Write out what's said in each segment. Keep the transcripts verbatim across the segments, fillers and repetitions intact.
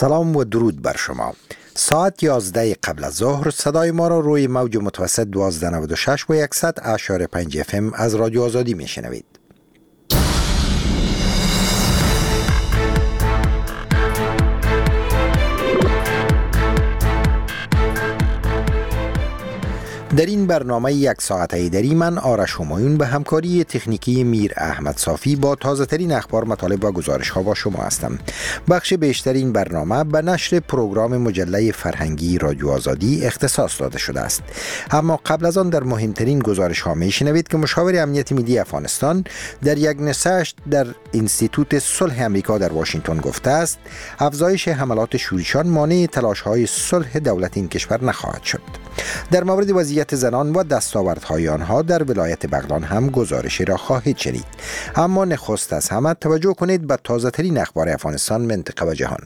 سلام و درود بر شما. ساعت یازده قبل از ظهر صدای ما را روی موج متوسط دوازده نود و شش و صد اشاره پنج اف ام از رادیو آزادی میشنوید. در این برنامه یک ساعته دری من آرش همایون به همکاری تکنیکی میر احمد صافی با تازه ترین اخبار، مطالب و گزارش ها با شما هستم. بخش بیشتر این برنامه به نشر پروگرام مجله فرهنگی رادیو آزادی اختصاص داده شده است. اما قبل از آن در مهمترین گزارش ها میشنوید که مشاور امنیت ملی افغانستان در یک نشست در انستیتوت صلح امریکا در واشنگتن گفته است افزایش حملات شورشیان مانع تلاش های صلح دولت این کشور نخواهد شد. در مورد وضعیت زنان و دستاوردهای آنها در ولایت بغلان هم گزارشی را خواهید شنید. اما نخست از همه توجه کنید به تازه ترین اخبار افغانستان، منطقه و جهان.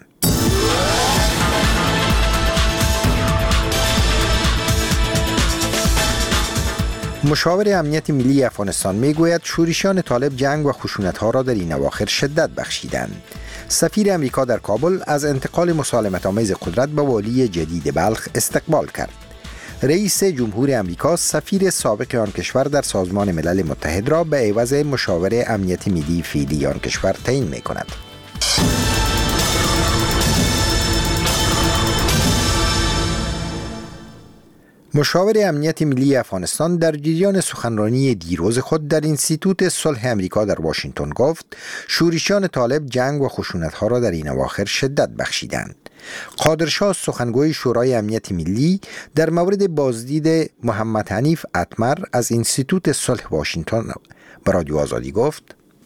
مشاور امنیت ملی افغانستان میگوید شورشیان طالب جنگ و خشونت‌ها را در این اواخر شدت بخشیدند. سفیر امریکا در کابل از انتقال مسالمت‌آمیز قدرت به والی جدید بلخ استقبال کرد. رئیس جمهور امریکا سفیر سابق آن کشور در سازمان ملل متحد را به عوض مشاور امنیت ملی فعلی آن کشور تعیین می‌کند. مشاور امنیت ملی افغانستان در جریان سخنرانی دیروز خود در انستیتوت صلح امریکا در واشنگتن گفت شورشیان طالب جنگ و خشونت‌ها را در این اواخر شدت بخشیدند. قادرشاه سخنگوی شورای امنیت ملی در مورد بازدید محمد حنیف اتمر از انستیتوت صلح واشنگتن به رادیو آزادی گفت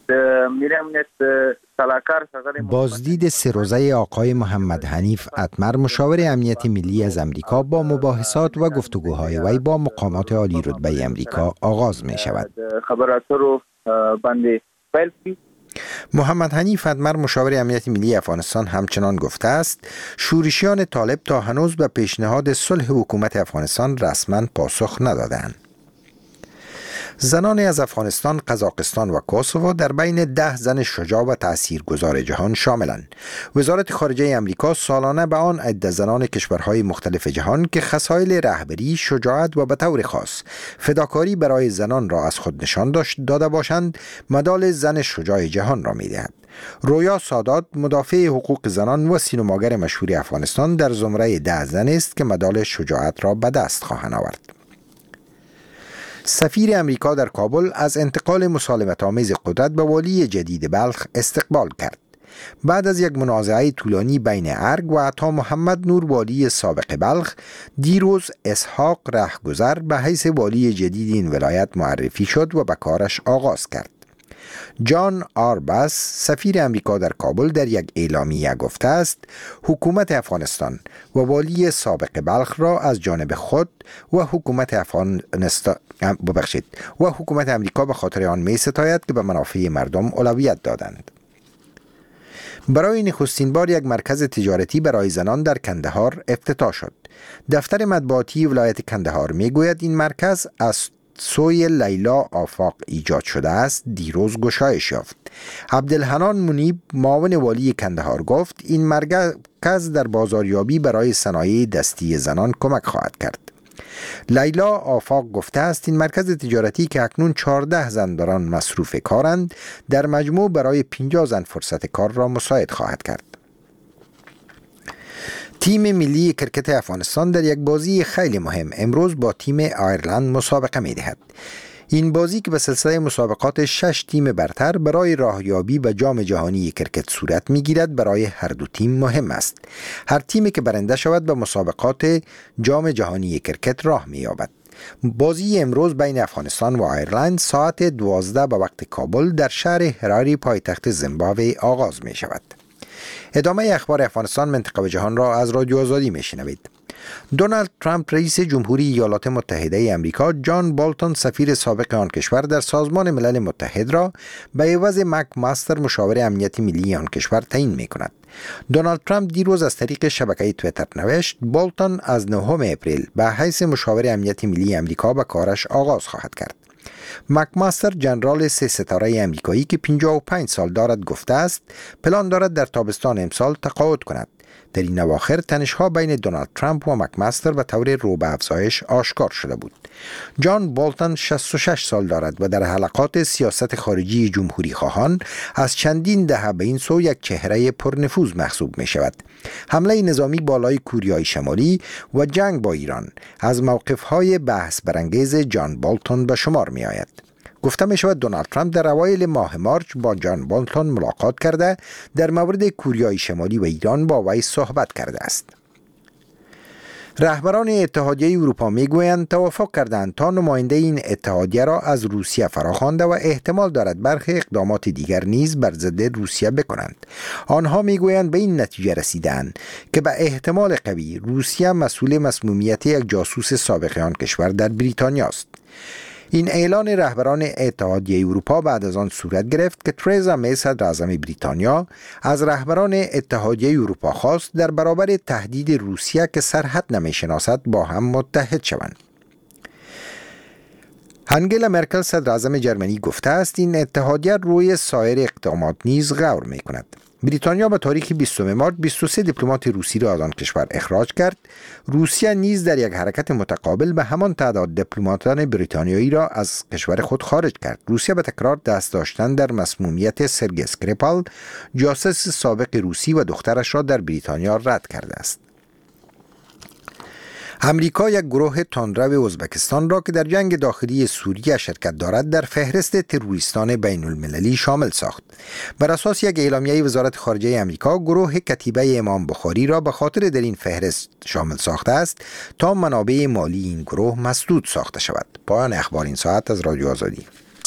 بازدید سه روزه آقای محمد حنیف اتمر مشاور امنیت ملی از امریکا با مباحثات و گفتگوهای وی با مقامات عالی رتبه امریکا آغاز می شود. محمد حنیف اتمر مشاور امنیت ملی افغانستان همچنان گفته است شورشیان طالب تا هنوز به پیشنهاد صلح حکومت افغانستان رسما پاسخ ندادند. زنان از افغانستان، قزاقستان و کوسوو در بین ده زن شجاع و تاثیرگذار جهان شاملند. وزارت خارجه امریکا سالانه به آن عده زنان کشورهای مختلف جهان که خصایل رهبری، شجاعت و به طور خاص فداکاری برای زنان را از خود نشان داده باشند، مدال زن شجاع جهان را می‌دهد. رویا سادات مدافع حقوق زنان و سینماگر مشهور افغانستان در زمره ده زن است که مدال شجاعت را به دست خواهند آورد. سفیر امریکا در کابل از انتقال مسالمت‌آمیز قدرت به والی جدید بلخ استقبال کرد. بعد از یک منازعه طولانی بین ارگ و عطا محمد نور والی سابق بلخ، دیروز اسحاق رهگذر به حیث والی جدید این ولایت معرفی شد و به کارش آغاز کرد. جان آرباس سفیر امریکا در کابل در یک اعلامیه گفته است حکومت افغانستان و والی سابق بلخ را از جانب خود و حکومت افغانستان ببخشید و حکومت امریکا به خاطر آن می ستاید که به منافع مردم اولویت دادند. برای نخستین بار یک مرکز تجارتی برای زنان در کندهار افتتاح شد. دفتر مطبوعاتی ولایت کندهار می گوید این مرکز از سوی لیلا آفاق ایجاد شده است دیروز گشایش یافت. عبدالحنان منیب معاون والی کندهار گفت این مرکز در بازاریابی برای صنایع دستی زنان کمک خواهد کرد. لیلا آفاق گفته است این مرکز تجارتی که اکنون چهارده زن در آن مصروف کارند در مجموع برای پنجاه زن فرصت کار را مساعد خواهد کرد. تیم ملی کرکت افغانستان در یک بازی خیلی مهم امروز با تیم آیرلند مسابقه می دهد. این بازی که به سلسله مسابقات شش تیم برتر برای راهیابی به جام جهانی کرکت صورت می گیرد برای هر دو تیم مهم است. هر تیمی که برنده شود به مسابقات جام جهانی کرکت راه می یابد. بازی امروز بین افغانستان و آیرلند ساعت دوازده به وقت کابل در شهر هراری پایتخت زیمبابوه آغاز می شود. ادامه اخبار افغانستان، منطقه و جهان را از رادیو آزادی میشنوید. دونالد ترامپ رئیس جمهوری ایالات متحده امریکا جان بولتون سفیر سابق آن کشور در سازمان ملل متحد را به عوض مک ماستر مشاور امنیت ملی آن کشور تعیین می‌کند. دونالد ترامپ دیروز از طریق شبکه توییتر نوشت بولتون از نهم اپریل به حیث مشاور امنیت ملی امریکا به کارش آغاز خواهد کرد. مک ماستر جنرال سه ستاره امریکایی که پنجاه و پنج سال دارد گفته است پلان دارد در تابستان امسال تقاعد کند. در این اواخر تنش‌ها بین دونالد ترامپ و مکمستر به طور رو به افزایش آشکار شده بود. جان بولتون شصت و شش سال دارد و در حلقات سیاست خارجی جمهوری خواهان از چندین دهه به این سو یک چهره پرنفوذ محسوب می شود. حمله نظامی بالای کوریای شمالی و جنگ با ایران از موقف‌های بحث برانگیز جان بولتون به شمار می آید. گفته می شود دونالد ترامپ در اوایل ماه مارچ با جان بولتون ملاقات کرده در مورد کوریای شمالی و ایران با وی صحبت کرده است. رهبران اتحادیه اروپا میگویند توافق کردند تا نماینده این اتحادیه را از روسیه فراخوانده و احتمال دارد برخی اقدامات دیگر نیز بر ضد روسیه بکنند. آنها میگویند به این نتیجه رسیدند که به احتمال قوی روسیه مسئول مسمومیت یک جاسوس سابق آن کشور در بریتانیا است. این اعلان رهبران اتحادیه اروپا بعد از آن صورت گرفت که ترزا می صدر اعظم بریتانیا از رهبران اتحادیه اروپا خواست در برابر تهدید روسیه که سرحد نمی شناسد با هم متحد شوند. انگلا مرکل صدر اعظم جرمنی گفته است این اتحادیه روی سایر اقدامات نیز غور می کند. بریتانیا به تاریخ بیستم مارس بیست و سه دیپلمات روسی را از آن کشور اخراج کرد. روسیه نیز در یک حرکت متقابل به همان تعداد دیپلماتان بریتانیایی را از کشور خود خارج کرد. روسیه به تکرار دست داشتن در مسمومیت سرگئی اسکریپال، جاسوس سابق روسی و دخترش را در بریتانیا رد کرده است. امریکا یک گروه تندرو ازبکستان را که در جنگ داخلی سوریه شرکت دارد در فهرست تروریستان بین المللی شامل ساخت. بر اساس یک اعلامیه وزارت خارجه امریکا، گروه کتیبه امام بخاری را به خاطر در این فهرست شامل ساخته است تا منابع مالی این گروه مسدود ساخته شود. پایان اخبار این ساعت از رادیو آزادی.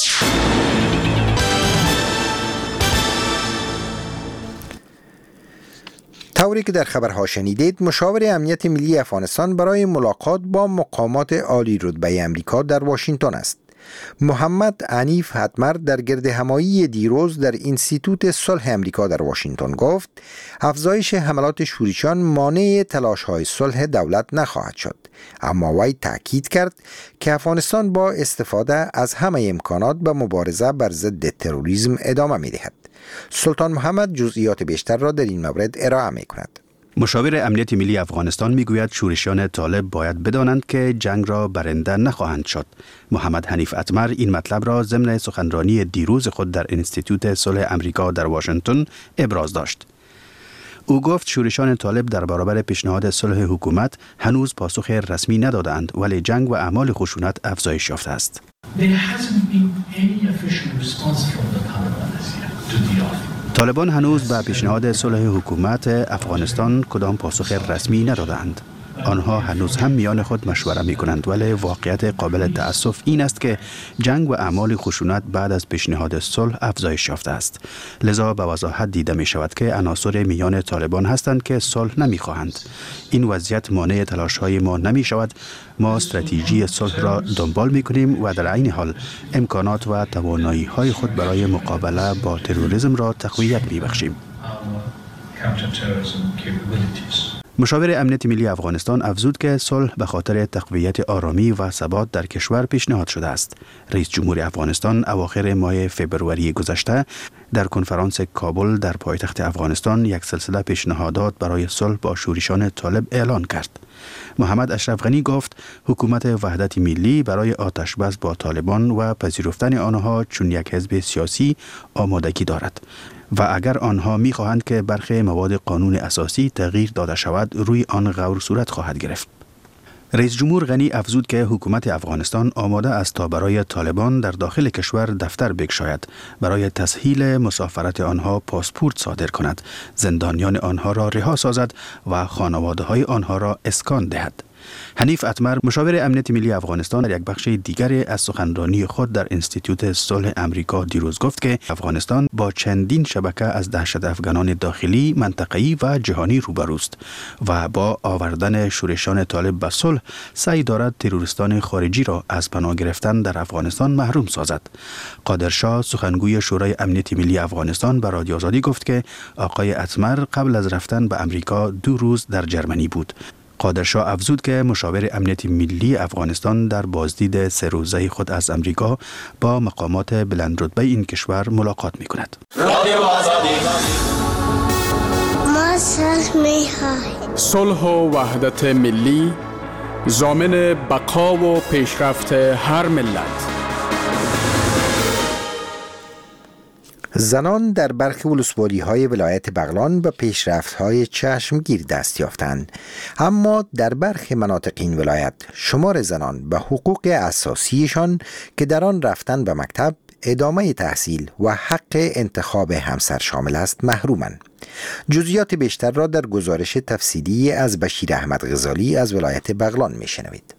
طوری که در خبرها شنیدید، مشاور امنیت ملی افغانستان برای ملاقات با مقامات عالی رتبه امریکا در واشنگتن است. محمد حنیف اتمر در گردهمایی دیروز در انستیتوت صلح امریکا در واشنگتن گفت افزایش حملات شورشیان مانع تلاش‌های صلح دولت نخواهد شد، اما وی تأکید کرد که افغانستان با استفاده از همه امکانات به مبارزه بر ضد تروریسم ادامه می‌دهد. سلطان محمد جزئیات بیشتر را در این مورد ارائه می‌کند. مشاور امنیت ملی افغانستان میگوید شورشیان طالب باید بدانند که جنگ را برنده نخواهند شد. محمد حنیف اتمر این مطلب را ضمن سخنرانی دیروز خود در انستیتوت صلح امریکا در واشنگتن ابراز داشت. او گفت شورشیان طالب در برابر پیشنهاد صلح حکومت هنوز پاسخ رسمی ندادند، ولی جنگ و اعمال خشونت افزایش یافته است. طالبان هنوز به پیشنهاد صلح حکومت افغانستان کدام پاسخ رسمی ندادند. آنها هنوز هم میان خود مشوره می کنند، ولی واقعیت قابل تأسف این است که جنگ و اعمال خشونت بعد از پیشنهاد صلح افزایش یافته است. لذا به وضاحت دیده می شود که عناصر میان طالبان هستند که صلح نمی خواهند. این وضعیت مانع تلاش های ما نمی شود. ما استراتژی صلح را دنبال می کنیم و در عین حال امکانات و توانایی های خود برای مقابله با تروریسم را تقویت می بخشیم. مشاور امنیت ملی افغانستان افزود که صلح به خاطر تقویت آرامی و ثبات در کشور پیشنهاد شده است. رئیس جمهور افغانستان اواخر ماه فبروری گذشته در کنفرانس کابل در پایتخت افغانستان یک سلسله پیشنهادات برای صلح با شورشیان طالب اعلان کرد. محمد اشرف غنی گفت حکومت وحدت ملی برای آتش بس با طالبان و پذیرفتن آنها چون یک حزب سیاسی آمادگی دارد و اگر آنها می‌خواهند که برخی مواد قانون اساسی تغییر داده شود، روی آن غور صورت خواهد گرفت. رئیس جمهور غنی افزود که حکومت افغانستان آماده است تا برای طالبان در داخل کشور دفتر بگشاید، برای تسهیل مسافرت آنها پاسپورت صادر کند، زندانیان آنها را رها سازد و خانواده‌های آنها را اسکان دهد. حنیف اتمر مشاور امنیت ملی افغانستان در یک بخش دیگر از سخنرانی خود در انستیتوت صلح امریکا دیروز گفت که افغانستان با چندین شبکه از دهشت افغانان داخلی، منطقه‌ای و جهانی روبروست و با آوردن شورشیان طالب به صلح سعی دارد تروریستان خارجی را از پناه گرفتن در افغانستان محروم سازد. قادرشاه سخنگوی شورای امنیت ملی افغانستان به رادیو آزادی گفت که آقای اتمر قبل از رفتن به امریکا دو روز در جرمنی بود. قادرشاه افزود که مشاور امنیت ملی افغانستان در بازدید سه روزه خود از امریکا با مقامات بلندرتبه این کشور ملاقات می کند. ما صلح و وحدت ملی ضامن بقا و پیشرفت هر ملت. زنان در برخی ولسوالی‌های ولایت بغلان به پیشرفت‌های چشمگیر دست یافتند، اما در برخی مناطق این ولایت شمار زنان به حقوق اساسیشان که در آن رفتن به مکتب، ادامه تحصیل و حق انتخاب همسر شامل است محرومند. جزئیات بیشتر را در گزارش تفصیلی از بشیر احمد غزالی از ولایت بغلان میشنوید.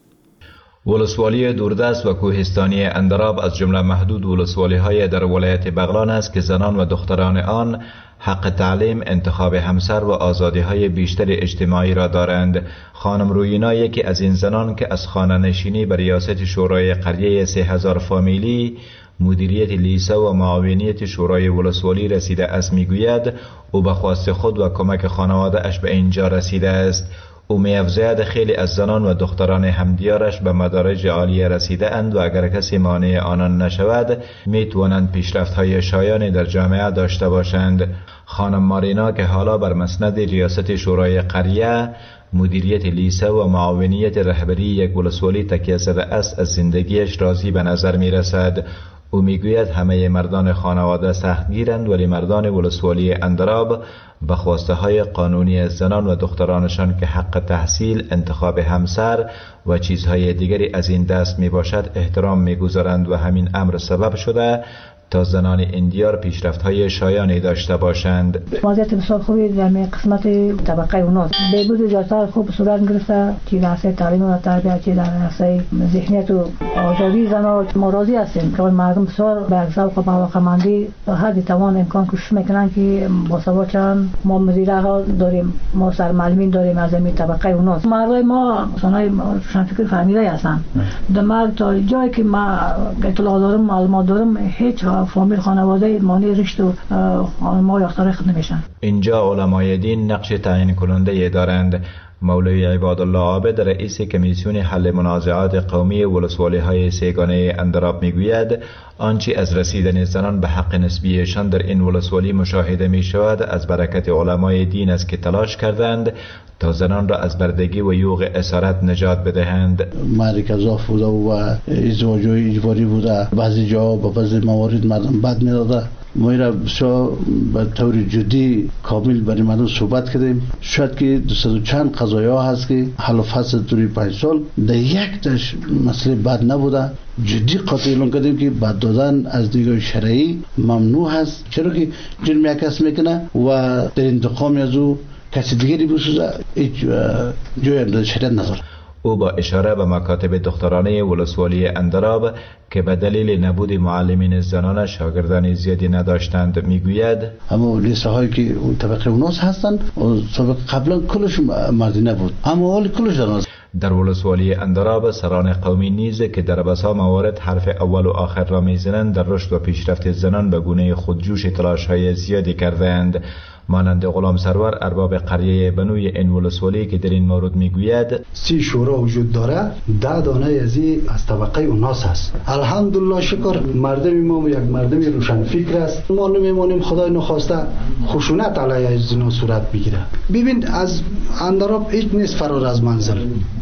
ولسوالی دوردست و کوهستانی اندراب از جمله محدود ولسوالی‌های در ولایت بغلان است که زنان و دختران آن حق تعلیم، انتخاب همسر و آزادی‌های بیشتر اجتماعی را دارند. خانم روینا یکی از این زنان که از خانه نشینی به ریاست شورای قریه سه هزار فامیلی، مدیریت لیسه و معاونیت شورای ولسوالی رسیده است میگوید او به خواست خود و کمک خانواده اش به اینجا رسیده است. او می‌افزاید خیلی از زنان و دختران همدیارش به مدارج عالیه رسیده اند و اگر کسی مانع آنان نشود میتوانند پیشرفت‌های شایانی در جامعه داشته باشند. خانم مارینا که حالا بر مسند ریاست شورای قریه، مدیریت لیسه و معاونیت رهبری یک ولسوالی تکیه زده است، از زندگیش راضی به نظر می‌رسد. او میگوید همه مردان خانواده سختگیرند ولی مردان ولسوالی اندراب به خواسته های قانونی زنان و دخترانشان که حق تحصیل، انتخاب همسر و چیزهای دیگری از این دست می باشد احترام می گذارند و همین امر سبب شده تا زنان این دیار پیشرفت‌های شایانی داشته باشند. وضعیت بسیار خوبی در قسمت طبقه اوناست. بهبود جاتر خوب صورت گرفته، چه در حوزه تعلیم و تربیت، چه در حوزه ذهنیت و آزادی زنان. ما راضی هستیم که مردم بسیار به ذوق و علاقه‌مندی تا حد توان امکان کوشش میکنن که باسواد شن. ما مدیرها داریم، ما سرمعلمین داریم از این طبقه اوناست. مردای ما سنای روشنفکر فهمیده هستن. در تا جایی که ما اطلاع دارم، معلومات دارم، هیچ فامیل خانواده مانع رشد و ما یافتار خود نمیشن. اینجا علمای دین نقش تعیین کننده دارند. مولوی عباد الله عابد رئیس کمیسیون حل منازعات قومی ولسوالی های سیگانه اندراب میگوید آنچه از رسیدن زنان به حق نسبیشان در این ولسوالی مشاهده می شود از برکت علمای دین است که تلاش کردند تا زنان را از بردگی و یوغ اسارت نجات بدهند. مرکزا بوده و ازدواج اجباری بوده، بعضی جا با بعضی موارد مردم بد می داده. ما را بسیار به طور جدی کامل برای مردم صحبت کردیم. شاید که دوست و چند قضایه ها هست که حل و فصل دوری پنج سال در یک تاش مسئله بد نبوده. جدی قاطع اعلام کردیم که بد دادن از دیدگاه شرعی ممنوع هست، چرا که جرم یک کس میکنه و در انتقام از او کسی دیگری بسوزه هیچ جای اندازه شریعت نداره. او با اشاره به مکاتب دخترانه ولسوالی اندراب که به دلیل نبود معلمین زنان شاگردان زیادی نداشتند میگوید اما لیسه هایی که طبقه اوناس هستند سابق قبلا کلش مردی نبود، اما حال کلش زنان. در ولسوالی اندراب سران قومی نیز که در بسا موارد حرف اول و آخر را میزنند در رشد و پیشرفت زنان به گونه خودجوش تلاش های زیادی کردند، مانند غلام سرور ارباب قریه بنوی این ولسوالی که در این مورد میگوید سی شورا وجود داره، ده دانه ازی از طبقه اوناس هست. الحمدلله شکر مردم ما یک مردم روشن فکر است. ما نمیمونیم خدای نخواسته خشونت علیه از زنا صورت بگیره. ببین از اندراب هیچ نیست فرار از منزل،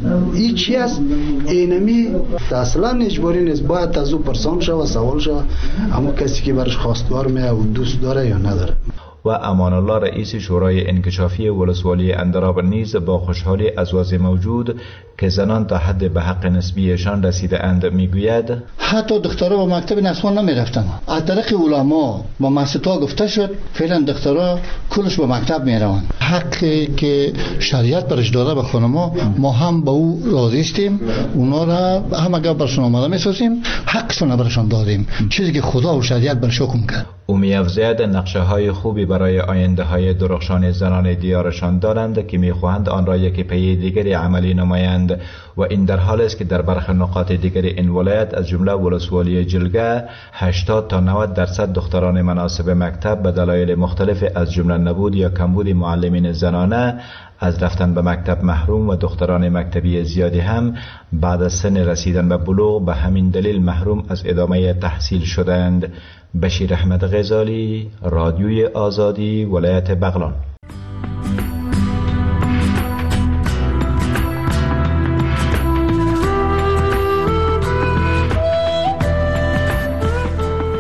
هیچ چی است اینمی اصلا اجباری نیست، باید از او پرسان شود سوال شود، اما کسی که برش خواستگار میه و دوست داره یا نداره. و امان الله رئیس شورای انکشافی ولسوالی اندراب نیز با خوشحالی از وضع موجود که زنان تا حد به حق نسبیشان رسیده اند میگوید حتی دخترها به مکتب نسوان نمی رفتن. از طریق علما با مسجدها گفته شد فعلا دخترها کلش به مکتب می روند. حقی که شریعت برش داده به خانما ما هم با او راضی استیم، اونا را هم اگر برشون آماده می سازیم حقشون برشان دادیم، چیزی که خدا و شریعت برش حکم کرد. او می‌افزاید نقشه های خوبی برای آینده های درخشان زنان دیارشان دارند که می‌خواهند آن را یکی پی دیگری عملی نمایند و این در حال است که در برخی نقاط دیگر این ولایت از جمله ولسوالی جلگه هشتاد تا نود درصد دختران مناسب مکتب به دلایل مختلف از جمله نبود یا کمبود معلمین زنانه از رفتن به مکتب محروم و دختران مکتبی زیادی هم بعد از سن رسیدن به بلوغ به همین دلیل محروم از ادامه تحصیل شدند. بشیر احمد غزالی، رادیوی آزادی، ولایت بغلان.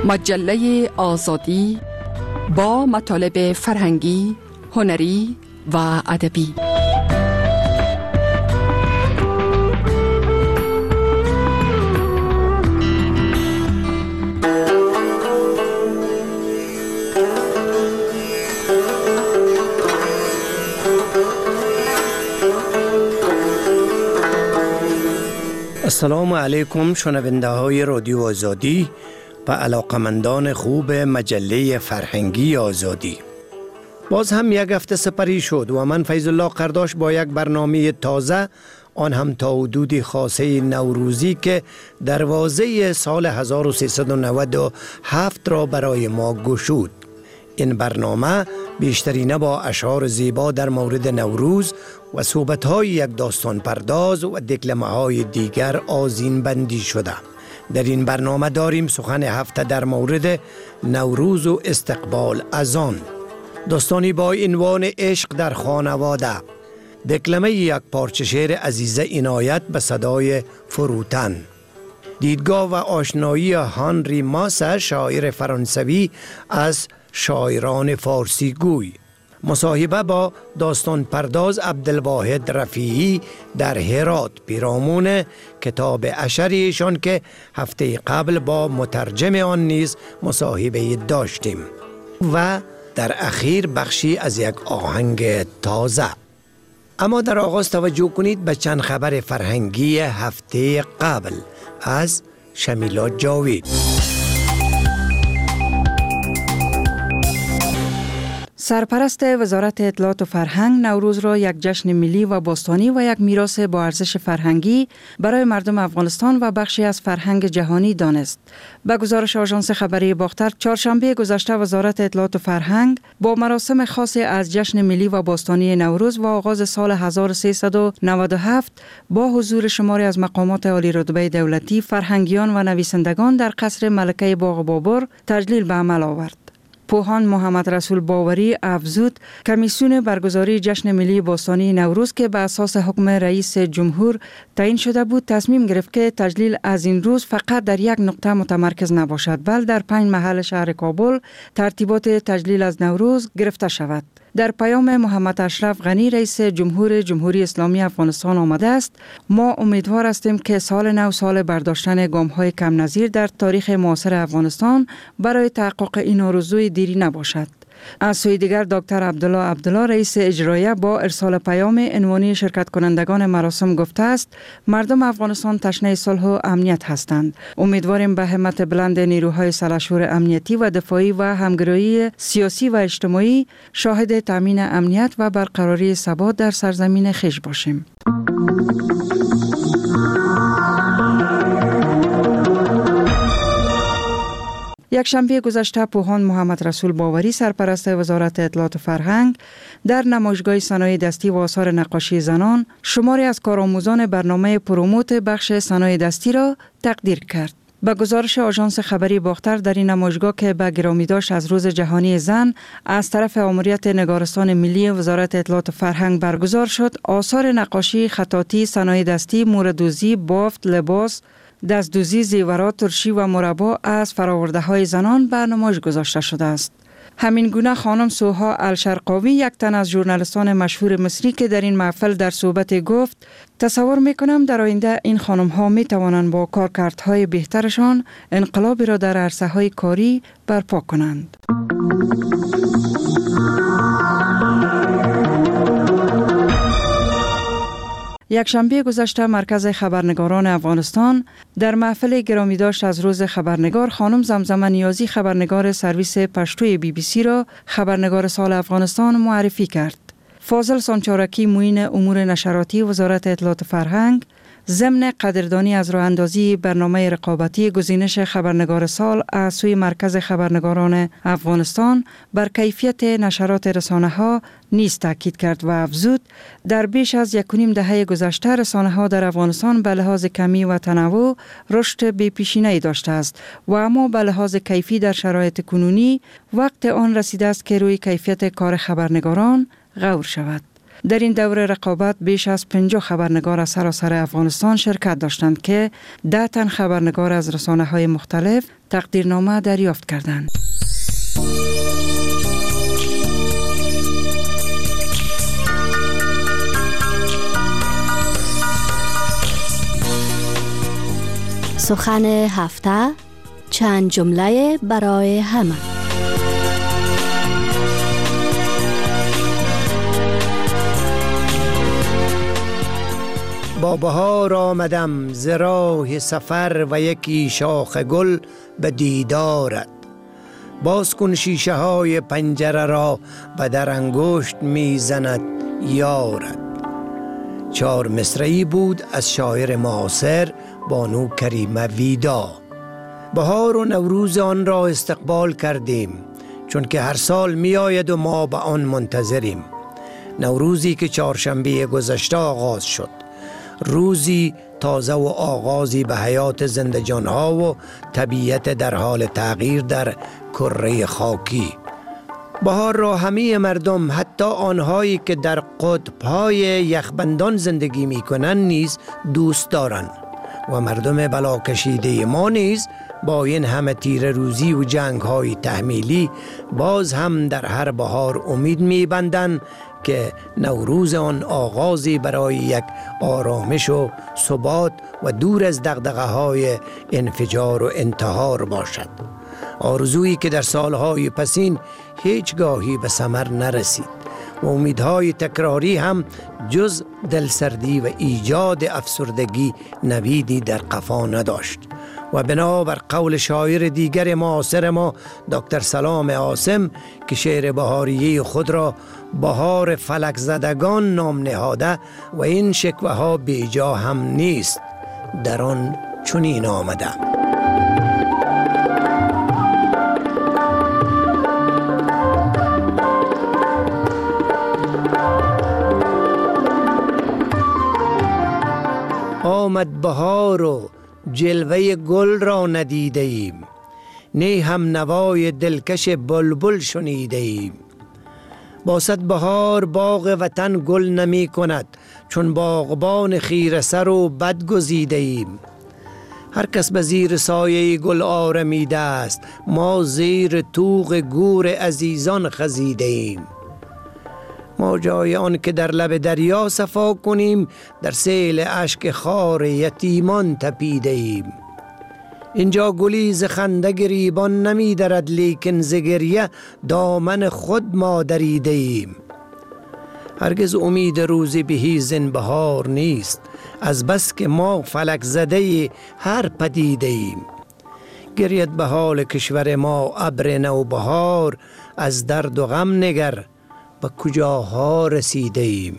مجله آزادی با مطالب فرهنگی، هنری و ادبی. السلام علیکم شنونده های رادیو آزادی و علاقمندان خوب مجله فرهنگی آزادی. باز هم یک هفته سپری شد و من فیض الله قرداش با یک برنامه تازه، آن هم تا حدود خاصه نوروزی که دروازه سال هزار و سیصد و نود و هفت را برای ما گشود. این برنامه بیشترینه با اشعار زیبا در مورد نوروز و صحبت‌های یک داستان پرداز و دکلمه‌های دیگر آذین بندی شده. در این برنامه داریم سخن هفته در مورد نوروز و استقبال از آن. داستانی با عنوان عشق در خانواده. دکلمه یک پارچه شعر عزیزه عنایت به صدای فروتن. دیدگاه و آشنایی هانری ماسه، شاعر فرانسوی از شاعران فارسی گوی. مصاحبه با داستان پرداز عبدالواحد رفیعی در هرات، پیرامون کتاب اشریشان که هفته قبل با مترجم آن نیز مصاحبه داشتیم، و در اخیر بخشی از یک آهنگ تازه. اما در آغاز توجه کنید به چند خبر فرهنگی هفته قبل از شمیلا جاوید. سرپرست وزارت اطلاعات و فرهنگ نوروز را یک جشن ملی و باستانی و یک میراث با ارزش فرهنگی برای مردم افغانستان و بخشی از فرهنگ جهانی دانست. به گزارش آژانس خبری باختر، چهارشنبه گذشته وزارت اطلاعات و فرهنگ با مراسم خاصی از جشن ملی و باستانی نوروز و آغاز سال هزار و سیصد و نود و هفت با حضور شماری از مقامات عالی رتبه دولتی، فرهنگیان و نویسندگان در قصر ملکه باغ بابر تجلیل به عمل آورد. پوهان محمد رسول باوری افزود کمیسیون برگزاری جشن ملی باستانی نوروز که به اساس حکم رئیس جمهور تعیین شده بود تصمیم گرفت که تجلیل از این روز فقط در یک نقطه متمرکز نباشد، بلکه در پنج محل شهر کابل ترتیبات تجلیل از نوروز گرفته شود. در پیام محمد اشرف غنی رئیس جمهور جمهوری اسلامی افغانستان آمده است: ما امیدوار هستیم که سال نو سال برداشتن گام‌های کم نظیر در تاریخ معاصر افغانستان برای تحقق این آرزوی دیری نباشد. از سوی دیگر دکتر عبدالله عبدالله رئیس اجرایه با ارسال پیام عنوانی شرکت کنندگان مراسم گفته است: مردم افغانستان تشنه صلح و امنیت هستند. امیدواریم به همت بلند نیروهای سلحشور امنیتی و دفاعی و همگرایی سیاسی و اجتماعی شاهد تامین امنیت و برقراری ثبات در سرزمین خویش باشیم. یک شنبه گذشته پوهان محمد رسول باوری سرپرست وزارت اطلاعات و فرهنگ در نمایشگاه صنایع دستی و آثار نقاشی زنان شماری از کارآموزان برنامه پروموت بخش صنایع دستی را تقدیر کرد. به گزارش آژانس خبری باختر، در این نمایشگاه که به گرامی داشت از روز جهانی زن از طرف آمریت نگارستان ملی وزارت اطلاعات و فرهنگ برگزار شد، آثار نقاشی، خطاطی، صنایع دستی، موردوزی، بافت، لباس، دستدوزی، زیورات، ترشی و مربا از فراورده های زنان به نمایش گذاشته شده است. همین گونه خانم سوها الشرقاوی، یک تن از ژورنالیستان مشهور مصری که در این محفل در صحبت گفت: تصور میکنم در آینده این خانم ها می توانند با کارکردهای بهترشان انقلابی را در عرصه های کاری برپا کنند. یک شنبه گذشته مرکز خبرنگاران افغانستان در محفل گرامی داشت از روز خبرنگار خانم زمزمه نیازی، خبرنگار سرویس پشتوی بی بی سی را خبرنگار سال افغانستان معرفی کرد. فاضل سانچارکی معین امور نشراتی وزارت اطلاعات و فرهنگ ضمن قدردانی از راه اندازی برنامه رقابتی گزینش خبرنگار سال از سوی مرکز خبرنگاران افغانستان بر کیفیت نشرات رسانه ها نیز تاکید کرد و افزود در بیش از یک و نیم دهه گذشته رسانه ها در افغانستان به لحاظ کمی و تنوع رشد بی‌پیشینه‌ای داشته است و اما به لحاظ کیفی در شرایط کنونی وقت آن رسیده است که روی کیفیت کار خبرنگاران غور شود. در این دوره رقابت بیش از پنجاه خبرنگار از سراسر افغانستان شرکت داشتند که ده تن خبرنگار از رسانه‌های مختلف تقدیرنامه دریافت کردند. سخن هفته، چند جمله برای همه. با بهار آمدم ز راه سفر و یکی شاخ گل به دیدارت. باز کن شیشه های پنجره را و در انگشت میزند یارت. چهار مصرعی بود از شاعر معاصر بانو کریمه ویدا. بهار و نوروز آن را استقبال کردیم، چون که هر سال می آید و ما به آن منتظریم. نوروزی که چهارشنبه گذشته آغاز شد، روزی تازه و آغازی به حیات زنده جانها و طبیعت در حال تغییر در کره خاکی. بهار را همه مردم، حتی آنهایی که در قطب‌های یخبندان زندگی می کنند نیز دوست دارند و مردم بلا کشیده ما نیز با این همه تیر روزی و جنگ های تحمیلی باز هم در هر بهار امید می بندند که نوروز آن آغازی برای یک آرامش و ثبات و دور از دغدغه های انفجار و انتحار باشد. آرزویی که در سالهای پسین هیچگاهی به ثمر نرسید و امیدهای تکراری هم جز دلسردی و ایجاد افسردگی نویدی در قفا نداشت. و بنابر قول شاعر دیگر معاصر ما دکتر سلام عاصم که شعر بهاریه خود را بهار فلک زدگان نام نهاده و این شکوه ها بیجا هم نیست، در آن چنین آمده: آمد بهار و جلوه گل را ندیده ایم، نه هم نوای دلکش بلبل شنیده ایم. با صد بهار باغ وطن گل نمی کند، چون باغبان خیره سر و بد گزیده ایم. هر کس به زیر سایه گل آرمیده است، ما زیر طوق گور عزیزان خزیده ایم. ما جای آن که در لب دریا صفا کنیم، در سیل اشک خار یتیمان تپیده ایم. اینجا گلی ز خنده گریبان نمی درد، لیکن ز گریه دامن خود ما دریده ایم. هرگز امید روزی بهیزن بهار نیست، از بس که ما فلک زده هر پدیده ایم. گریت به حال کشور ما ابر نوبهار، از درد و غم نگر به کجاها رسیده ایم.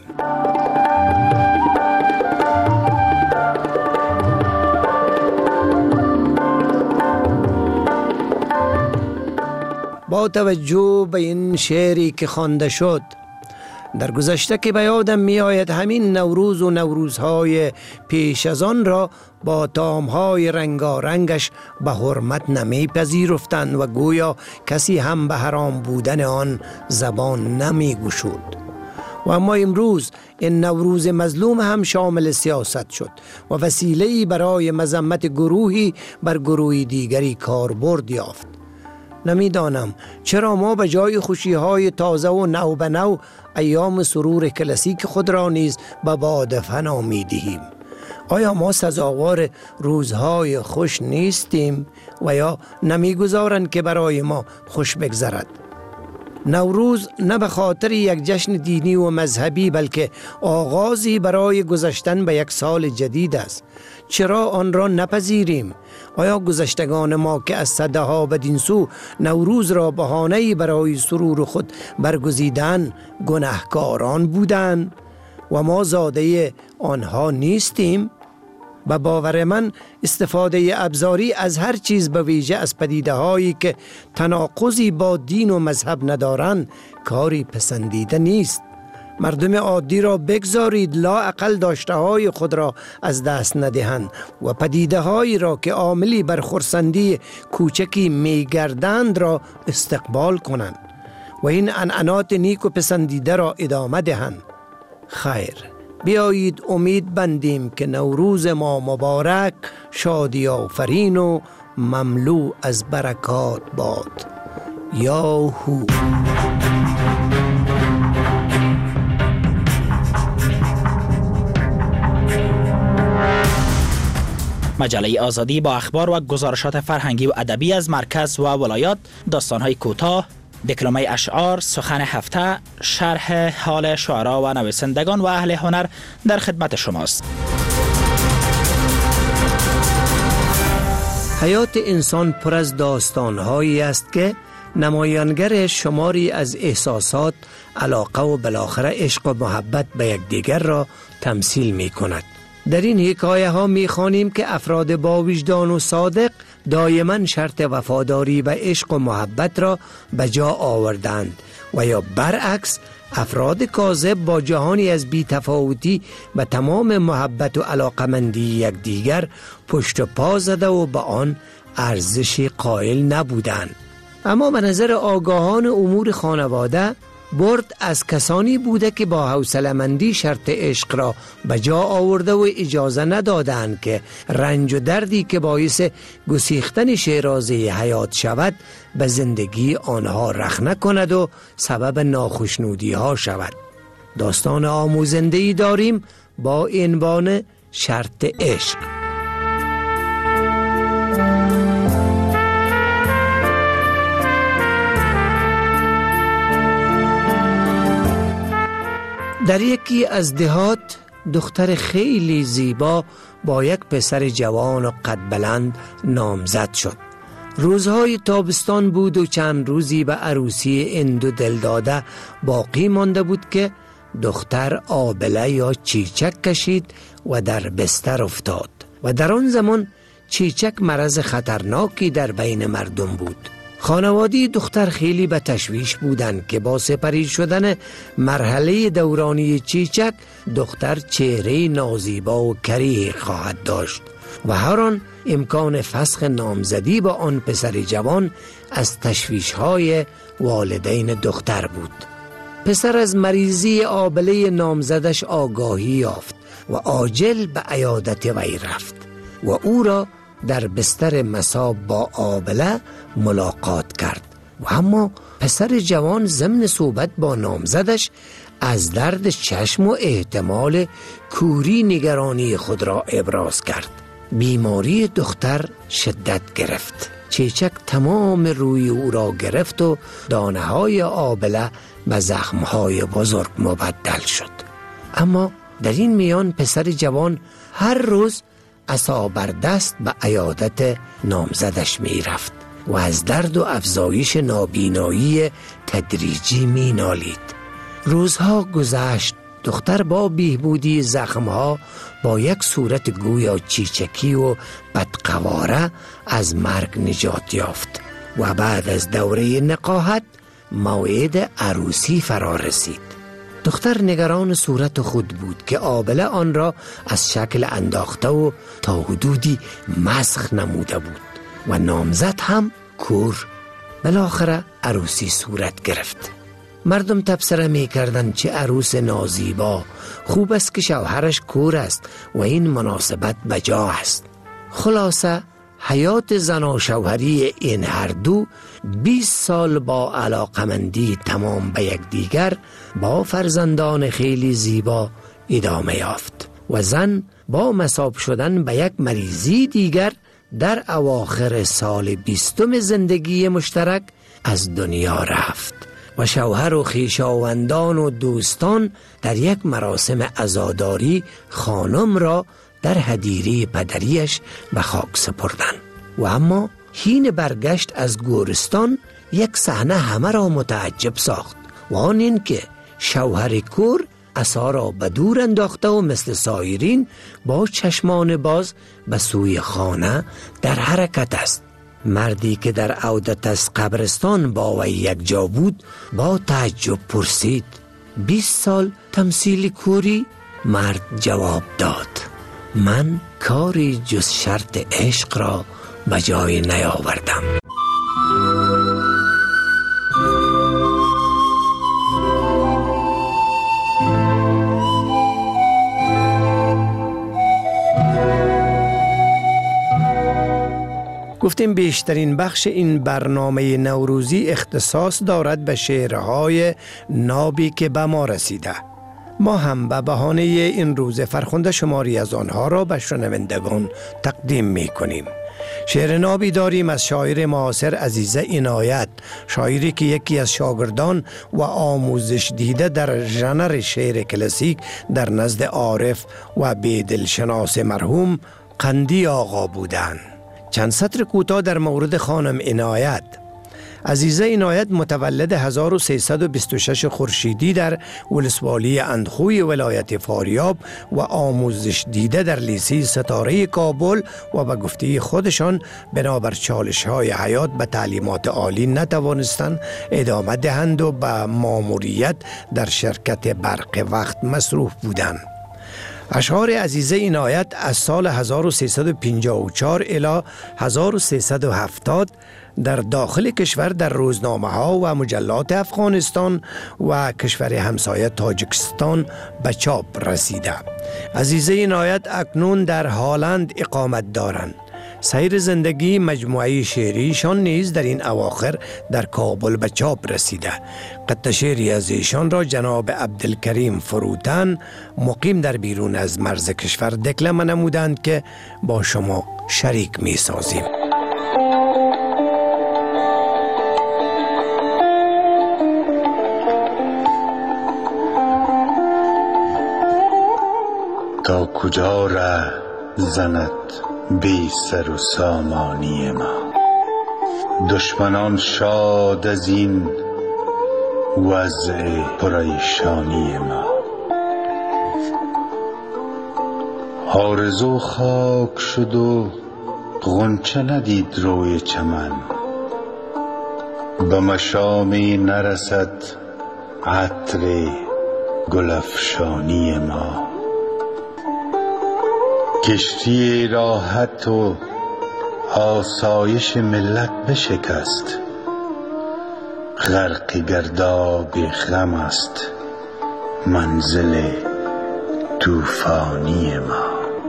با توجه به این شعری که خوانده شد، در گذشته که به یادم می آید همین نوروز و نوروزهای پیش از آن را با طعامهای رنگارنگش به حرمت نمی پذیرفتند و گویا کسی هم به حرام بودن آن زبان نمی گشود. و اما امروز این نوروز مظلوم هم شامل سیاست شد و وسیله‌ای برای مذمت گروهی بر گروهی دیگری کاربرد یافت. نمیدانم چرا ما به جای خوشی‌های تازه و نو به نو ایام سرور کلاسیک خود را نیز به باد فنا می‌دهیم. آیا ما سزاوار روزهای خوش نیستیم و یا نمی‌گذارند که برای ما خوش بگذرد؟ نوروز نه به خاطر یک جشن دینی و مذهبی بلکه آغازی برای گذشتن به یک سال جدید است. چرا آن را نپذیریم؟ آیا گذشتگان ما که از صدها بدین سو نوروز را بهانه‌ای برای سرور خود برگزیدند گناهکاران بودند و ما زاده آنها نیستیم؟ به باور من استفاده ابزاری از هر چیز به ویژه از پدیده هایی که تناقضی با دین و مذهب ندارند کاری پسندیده نیست. مردم عادی را بگذارید لااقل داشته های خود را از دست ندهند و پدیده هایی را که عاملی بر خرسندی کوچکی میگردند را استقبال کنند و این عنعنات نیک و پسندیده را ادامه دهند. خیر، بیایید امید بندیم که نوروز ما مبارک، شادی آفرین و مملو از برکات باد. یاهو. مجله آزادی با اخبار و گزارشات فرهنگی و ادبی از مرکز و ولایات، داستان‌های کوتاه، دکلمه اشعار، سخن هفته، شرح حال شعرا و نویسندگان و اهل هنر در خدمت شماست. حیات انسان پر از داستان‌هایی است که نمایانگر شماری از احساسات، علاقه و بالاخره عشق و محبت به یکدیگر را تمثیل می کند. در این حکایه ها می خوانیم که افراد با وجدان و صادق دائما شرط وفاداری و عشق و محبت را به جا آوردند و یا برعکس افراد کاذب با جهانی از بی‌تفاوتی و تمام محبت و علاقمندی یکدیگر پشت و پا زده و به آن ارزشی قائل نبودند. اما به نظر آگاهان امور خانواده، برد از کسانی بوده که با حوصله‌مندی شرط عشق را به جا آورده و اجازه ندادند که رنج و دردی که باعث گسیختن شیرازه حیات شود به زندگی آنها رخنه کند و سبب ناخوشنودی ها شود. داستان آموزنده‌ای داریم با عنوان شرط عشق. در یکی از دهات دختر خیلی زیبا با یک پسر جوان و قد بلند نامزد شد. روزهای تابستان بود و چند روزی به عروسی اندو دل داده باقی مانده بود که دختر آبله یا چیچک کشید و در بستر افتاد و در آن زمان چیچک مرض خطرناکی در بین مردم بود. خانوادی دختر خیلی به تشویش بودند که با سپری شدن مرحله دورانی چیچک دختر چهره نازیبا و کریه خواهد داشت و هر آن امکان فسخ نامزدی با آن پسر جوان از تشویش‌های والدین دختر بود. پسر از مریضی آبله نامزدش آگاهی یافت و عاجل به عیادت وی رفت و او را در بستر مصاب با آبله ملاقات کرد و اما پسر جوان ضمن صحبت با نامزدش از درد چشم و احتمال کوری نگرانی خود را ابراز کرد. بیماری دختر شدت گرفت. چیچک تمام روی او را گرفت و دانه های آبله به زخم های بزرگ مبدل شد. اما در این میان پسر جوان هر روز عصا بر دست به عیادت نامزدش می رفت و از درد و افزایش نابینایی تدریجی می نالید. روزها گذشت. دختر با بهبودی زخمها با یک صورت گویا چیچکی و بدقواره از مرگ نجات یافت و بعد از دوره نقاهت موعد عروسی فرا رسید. دختر نگران صورت خود بود که آبله آن را از شکل انداخته و تا حدودی مسخ نموده بود و نامزد هم کور. بالاخره عروسی صورت گرفت. مردم تبصره می کردن چه عروس نازیبا، خوب است که شوهرش کور است و این مناسبت بجا است. خلاصه حیات زن و شوهری این هر دو بیست سال با علاقمندی تمام به یکدیگر با فرزندان خیلی زیبا ادامه یافت و زن با مصاب شدن به یک مریضی دیگر در اواخر سال بیستم زندگی مشترک از دنیا رفت و شوهر و خویشاوندان و دوستان در یک مراسم عزاداری خانم را در حدیره پدریش به خاک سپردند. و اما حین برگشت از گورستان یک صحنه همه را متعجب ساخت و آن این که شوهر کور عصا را به دور انداخته و مثل سایرین با چشمان باز به سوی خانه در حرکت است. مردی که در عودت از قبرستان با وی یک جا بود با تعجب پرسید: بیست سال تمثیل کوری؟ مرد جواب داد: من کاری جز شرط عشق را به جای نیاوردم. گفتیم بیشترین بخش این برنامه نوروزی اختصاص دارد به شعرهای نابی که به ما رسیده. ما هم به بهانه این روز فرخنده شماری از آنها را به شنوندگان تقدیم می کنیم. شعر نابی داریم از شاعر معاصر عزیزه عنایت، شاعری که یکی از شاگردان و آموزش دیده در ژانر شعر کلاسیک در نزد عارف و بی‌دلشناس مرحوم قندی آقا بودند. چند سطر کوتاه در مورد خانم عنایت. عزیزه عنایت متولد هزار و سیصد و بیست و شش خورشیدی در ولسوالی اندخوی ولایت فاریاب و آموزش دیده در لیسه ستاره کابل و به گفته خودشان بنابر چالش های حیات به تعلیمات عالی نتوانستند ادامه دهند و به ماموریت در شرکت برق وقت مصروف بودند. اشعار عزیزه عنایت از سال هزار و سیصد و پنجاه و چهار الی هزار و سیصد و هفتاد در داخل کشور در روزنامه ها و مجلات افغانستان و کشور همسایه تاجیکستان به چاپ رسیده. عزیزه عنایت اکنون در هالند اقامت دارند. سیر زندگی مجموعه شعریشان نیز در این اواخر در کابل به چاپ رسیده. قطعه شعری از ایشان را جناب عبدالکریم فروتن مقیم در بیرون از مرز کشور دکلمه نمودند که با شما شریک می سازیم. تا کجا ره زند بی سر و سامانی ما، دشمنان شاد از این وضع پریشانی ما. آرزو خاک شد و غنچه ندید روی چمن، به مشامی نرسد عطر گلفشانی ما. کشتی راحت و آسایش ملت بشکست، غرق گرداب غم است منزل طوفانی ما.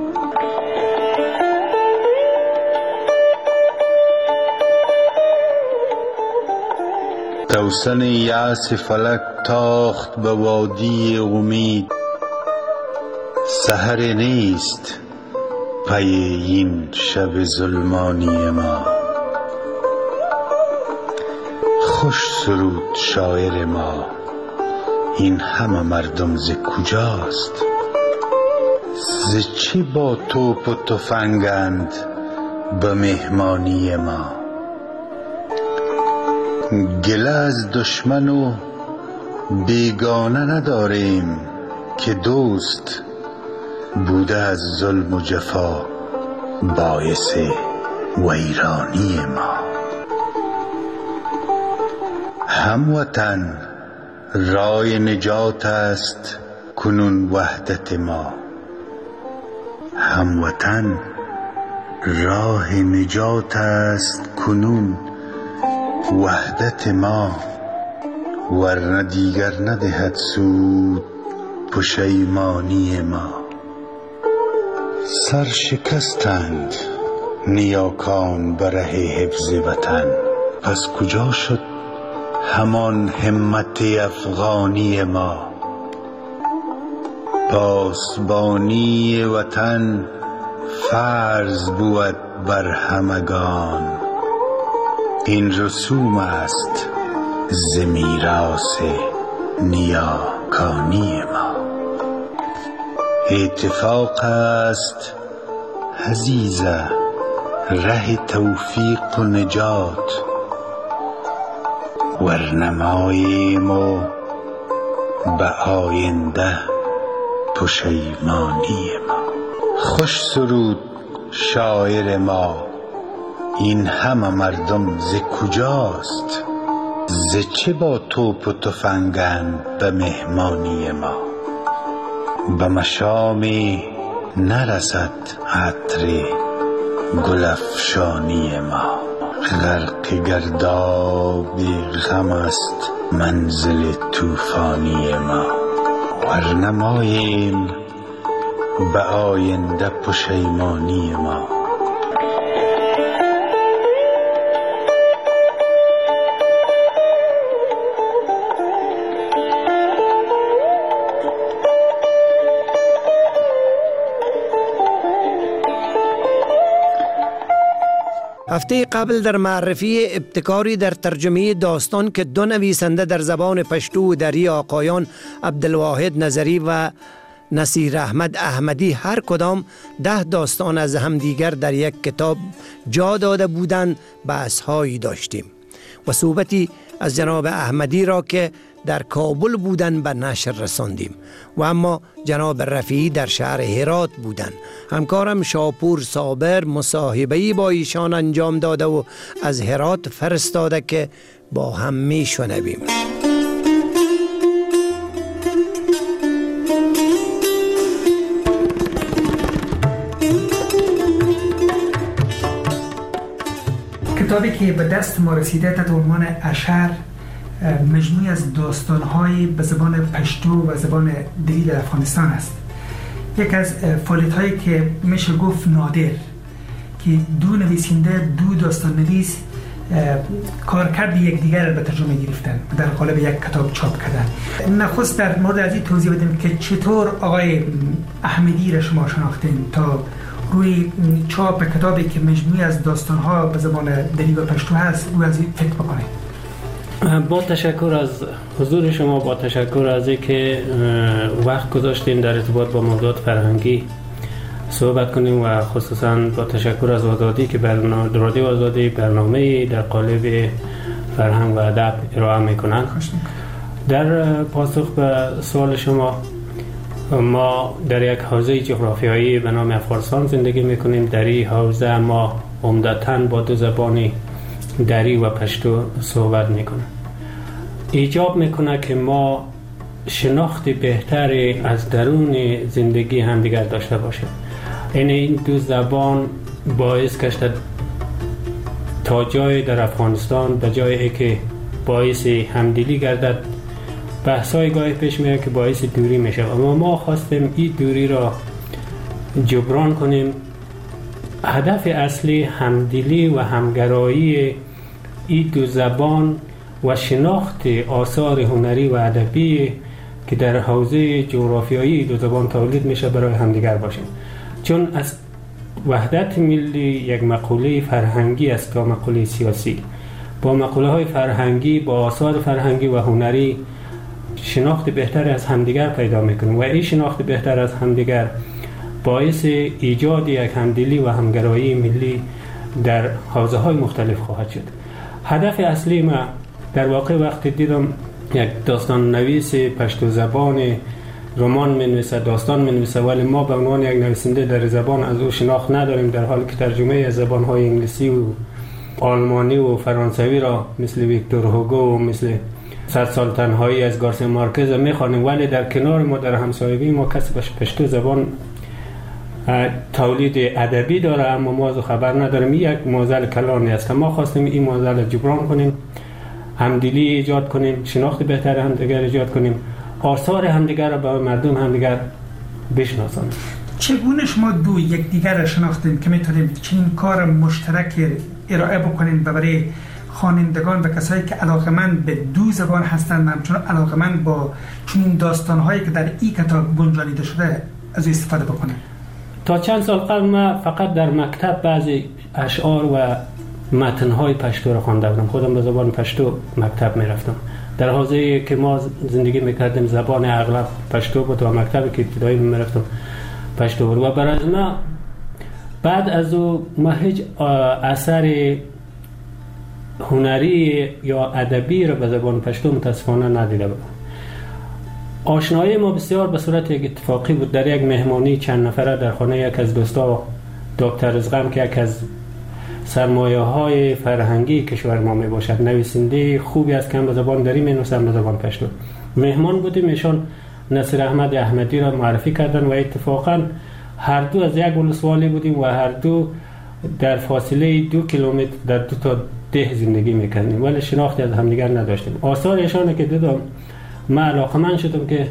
توسن یأس فلک تاخت به وادی امید، سحر نیست پی این شب ظلمانی ما. خوش سرود شاعر ما، این همه مردم ز کجاست؟ ز چی با توپ و تفنگند به مهمانی ما؟ گله از دشمن و بیگانه نداریم که دوست بوده از ظلم و جفا باعث ویرانی ما. هموطن رای نجات است کنون وحدت ما. هموطن راه نجات است کنون وحدت ما، ورنه دیگر ندهد سود پشیمانی ما. سرشکستند نیاکان به ره حفظ وطن، پس کجا شد همان همت افغانی ما؟ پاسبانی وطن فرض بود بر همگان، این رسوم است ز میراث نیاکانی ما. اتفاق است عزیزه ره توفیق و نجات، ورنماییم و به آینده پشیمانی ما. خوش سرود شاعر ما، این همه مردم ز کجاست؟ ز چه با توپ و تفنگند به مهمانی ما؟ به مشامی نرسد عطر گلفشانی ما. غرق گرداب غم است منزل طوفانی ما، ورنماییم به آینده پشیمانی ما. هفته قبل در معرفی ابتکاری در ترجمه داستان که دو نویسنده در زبان پشتو و دری آقایان عبدالواحد نظری و نصیر احمد احمدی هر کدام ده داستان از همدیگر در یک کتاب جا داده بودند بحث‌هایی داشتیم و صحبتی از جناب احمدی را که در کابل بودن به نشر رساندیم و اما جناب رفیعی در شهر هرات بودن. همکارم شاپور صابر مصاحبه‌ای با ایشان انجام داده و از هرات فرستاده که با هم میشنویم. کتابی که به دست ما رسیده تحت عنوان اشعر مجموعی از داستان‌های به زبان پشتو و زبان دری در افغانستان است. یک از فعالیت‌هایی که میشه گفت نادر که دو نویسنده دو داستان نویس کارکرد یکدیگر را به ترجمه گرفتن و در قالب یک کتاب چاپ کردن. نخست در مورد از این توضیح بدیم که چطور آقای احمدی را شما شناختین تا روی چاپ کتابی که مجموعی از داستان‌ها به زبان دری و پشتو هست روی از این فکر بکنید. با تشکر از حضور شما، با تشکر از اینکه وقت گذاشتین در ارتباط با موضوعات فرهنگی صحبت کنیم و خصوصا با تشکر از آزادی که برنامه رادیو آزادی برنامه در قالب فرهنگ و ادب ارائه میکنند. در پاسخ به سوال شما، ما در یک حوزه جغرافیایی به نام افغانستان زندگی میکنیم. در این حوزه ما عمدتاً با دو زبانی دری و پشتو صحبت میکنیم. ایجاب میکنه که ما شناخت بهتری از درون زندگی همدیگر داشته باشیم. این این دو زبان باعث گشته تا جای در افغانستان به جای ای که باعث همدلی گردد بحثای گاهی پیش میاد که باعث دوری میشه، اما ما خواستیم این دوری را جبران کنیم. هدف اصلی همدلی و همگرایی این دو زبان و شناخت آثار هنری و ادبی که در حوزه جغرافیایی دو زبان تولید میشه برای همدیگر باشیم. چون از وحدت ملی یک مقوله فرهنگی است تا مقوله سیاسی. با مقوله های فرهنگی، با آثار فرهنگی و هنری شناخت بهتر از همدیگر پیدا میکنیم و این شناخت بهتر از همدیگر باعث ایجاد یک همدلی و همگرایی ملی در حوزه های مختلف خواهد شد. هدف اصلی ما در واقع وقتی دیدم یک داستان نویس پشتو زبان رمان منویسه، داستان منویسه، ولی ما به عنوان یک نویسنده در زبان از او شناخت نداریم، در حالی که ترجمه از زبان های انگلیسی و آلمانی و فرانسوی را مثل ویکتور هوگو و مثل صد سال تنهایی از گارسیا مارکز میخوانیم، ولی در کنار ما در همسایگی ما کسی پشتو زبان تولید ادبی داره اما ما از خبر نداریم. یک معضل کلانی است. ما خواستیم این معضل را جبران کنیم، همدلی ایجاد کنیم، شناخت بهتر همدیگر ایجاد کنیم، آثار همدیگر را به مردم همدیگر بشناسانیم. چگونه شما دو یکدیگر را شناختین که میتونیم چنین کار مشترک ارائه بکنین و برای خوانندگان و کسایی که علاقمند به دو زبان هستند همچنان علاقمند با چنین داستان‌هایی که در این کتاب گنجانیده شده از استفاده بکنن؟ تا چند سال قبل ما فقط در مکتب بعضی اشعار و متن‌های پشتو را خوانده بودم. خودم به زبان پشتو مکتب می‌رفتم. در حوزه‌ای که ما زندگی می‌کردیم زبان اغلب پشتو بود و مکتبی که ابتدایی می‌رفتم پشتو بود و برای ما بعد از او ما هیچ اثر هنری یا ادبی را به زبان پشتو متاسفانه ندیده بودم. آشنایی ما بسیار به صورت یک اتفاقی بود. در یک مهمانی چند نفره در خانه یک از دوستا دکتر رزقم که یک از سرمایه های فرهنگی کشور ما می باشد، نویسنده خوبی است که هم به زبان دری می نویسد به زبان پشتو مهمان بودیم. ایشان نصیر احمد احمدی را معرفی کردن و اتفاقا هر دو از یک ولسوالی بودیم و هر دو در فاصله دو کیلومتر در دو تا ده زندگی میکردیم ولی شناختی از همدیگر نداشتیم. آثار ایشان که دیدم من علاقمند شدم که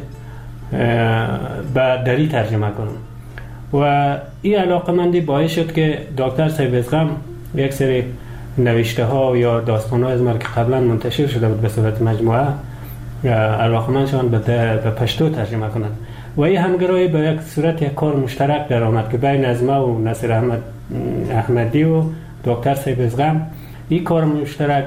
به دری ترجمه کنم و این علاقمندی باعث شد که دکتر صاحب ازغم یک سری نوشته ها یا داستان ها از من که قبلا منتشر شده بود به صورت مجموعه علاقمند شدن به پشتو ترجمه کنند و این همگرایی به یک صورت یک کار مشترک در آمد که بین از ما و نصیر احمد احمدی و دکتر صاحب ازغم این کار مشترک